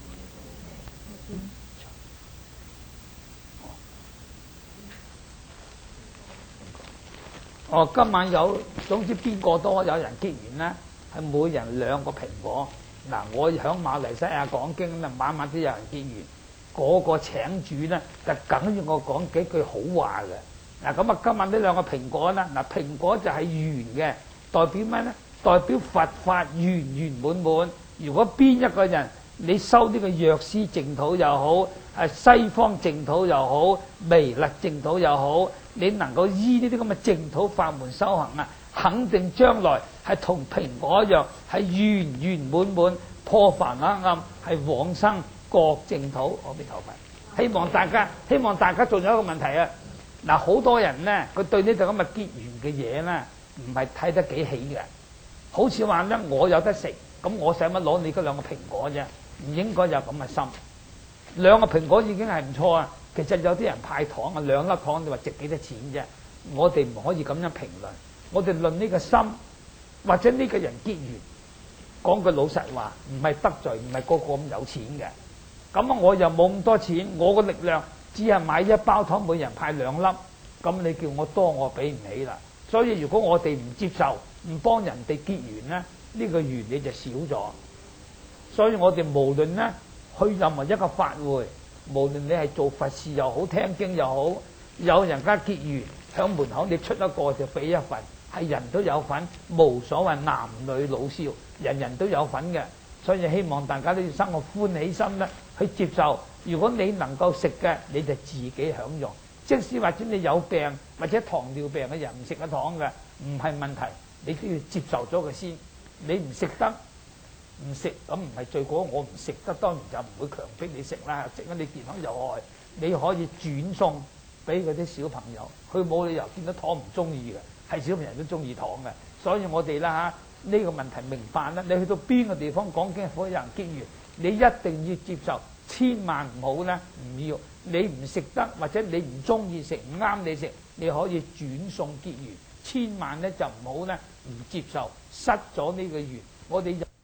哦，今晚有總之邊個多有人結緣呢？係每人兩個蘋果。嗱，我喺馬來西亞講經咧，晚晚都有人結緣。嗰、那個請主咧，就梗要我講幾句好話嘅。嗱，咁啊，今晚呢兩個蘋果啦，嗱，蘋果就係圓嘅，代表咩咧？代表佛法圓圓滿滿。如果邊一個人你修呢個藥師淨土又好，係西方淨土又好，彌勒淨土又好，你能夠依呢啲咁嘅淨土法門修行啊，肯定將來係同蘋果一樣，係圓圓滿滿破煩黑暗，係往生各淨土。阿彌陀佛。希望大家，希望大家仲有一個問題啊！嗱，好多人呢，佢對呢度咁嘅結緣嘅嘢呢，唔係睇得幾起嘅。好似話呢，我有得食，咁我使乜攞你嗰兩個蘋果啫？唔應該有咁嘅心。兩個蘋果已經係唔錯啊！其實有啲人派糖啊，兩粒糖你話值幾多錢啫？我哋唔可以咁樣評論。我哋論呢個心，或者呢個人結緣，講句老實話，唔係得罪，唔係個個咁有錢嘅。咁啊，我又冇咁多錢，我個力量只係買一包糖，每人派兩粒。咁你叫我多，我俾唔起啦。所以如果我哋唔接受，唔幫人哋結緣呢，呢個緣你就少咗。所以我哋無論呢去任何一個法會，無論你係做佛事又好，聽經又好，有人家結緣響門口，你出一個就俾一份，係人都有份，無所謂男女老少，人人都有份嘅。所以希望大家都要生個歡喜心咧，去接受。如果你能夠食嘅，你就自己享用。即使或者你有病或者糖尿病嘅人唔食得糖嘅，唔係問題，你都要接受咗佢先。你唔食得，唔食咁唔係罪過，我唔食得，當然就唔會強迫你食啦。食咗你健康有害，你可以轉送俾嗰啲小朋友，佢冇理由見到糖唔中意嘅，係小朋友都中意糖嘅。所以我哋啦嚇呢個問題明白啦。你去到邊個地方講經，火有人結緣，你一定要接受，千萬唔好咧唔要。你唔食得或者你唔中意食，唔啱你食，你可以轉送結緣，千萬咧就唔好咧唔接受，失咗呢個緣。我哋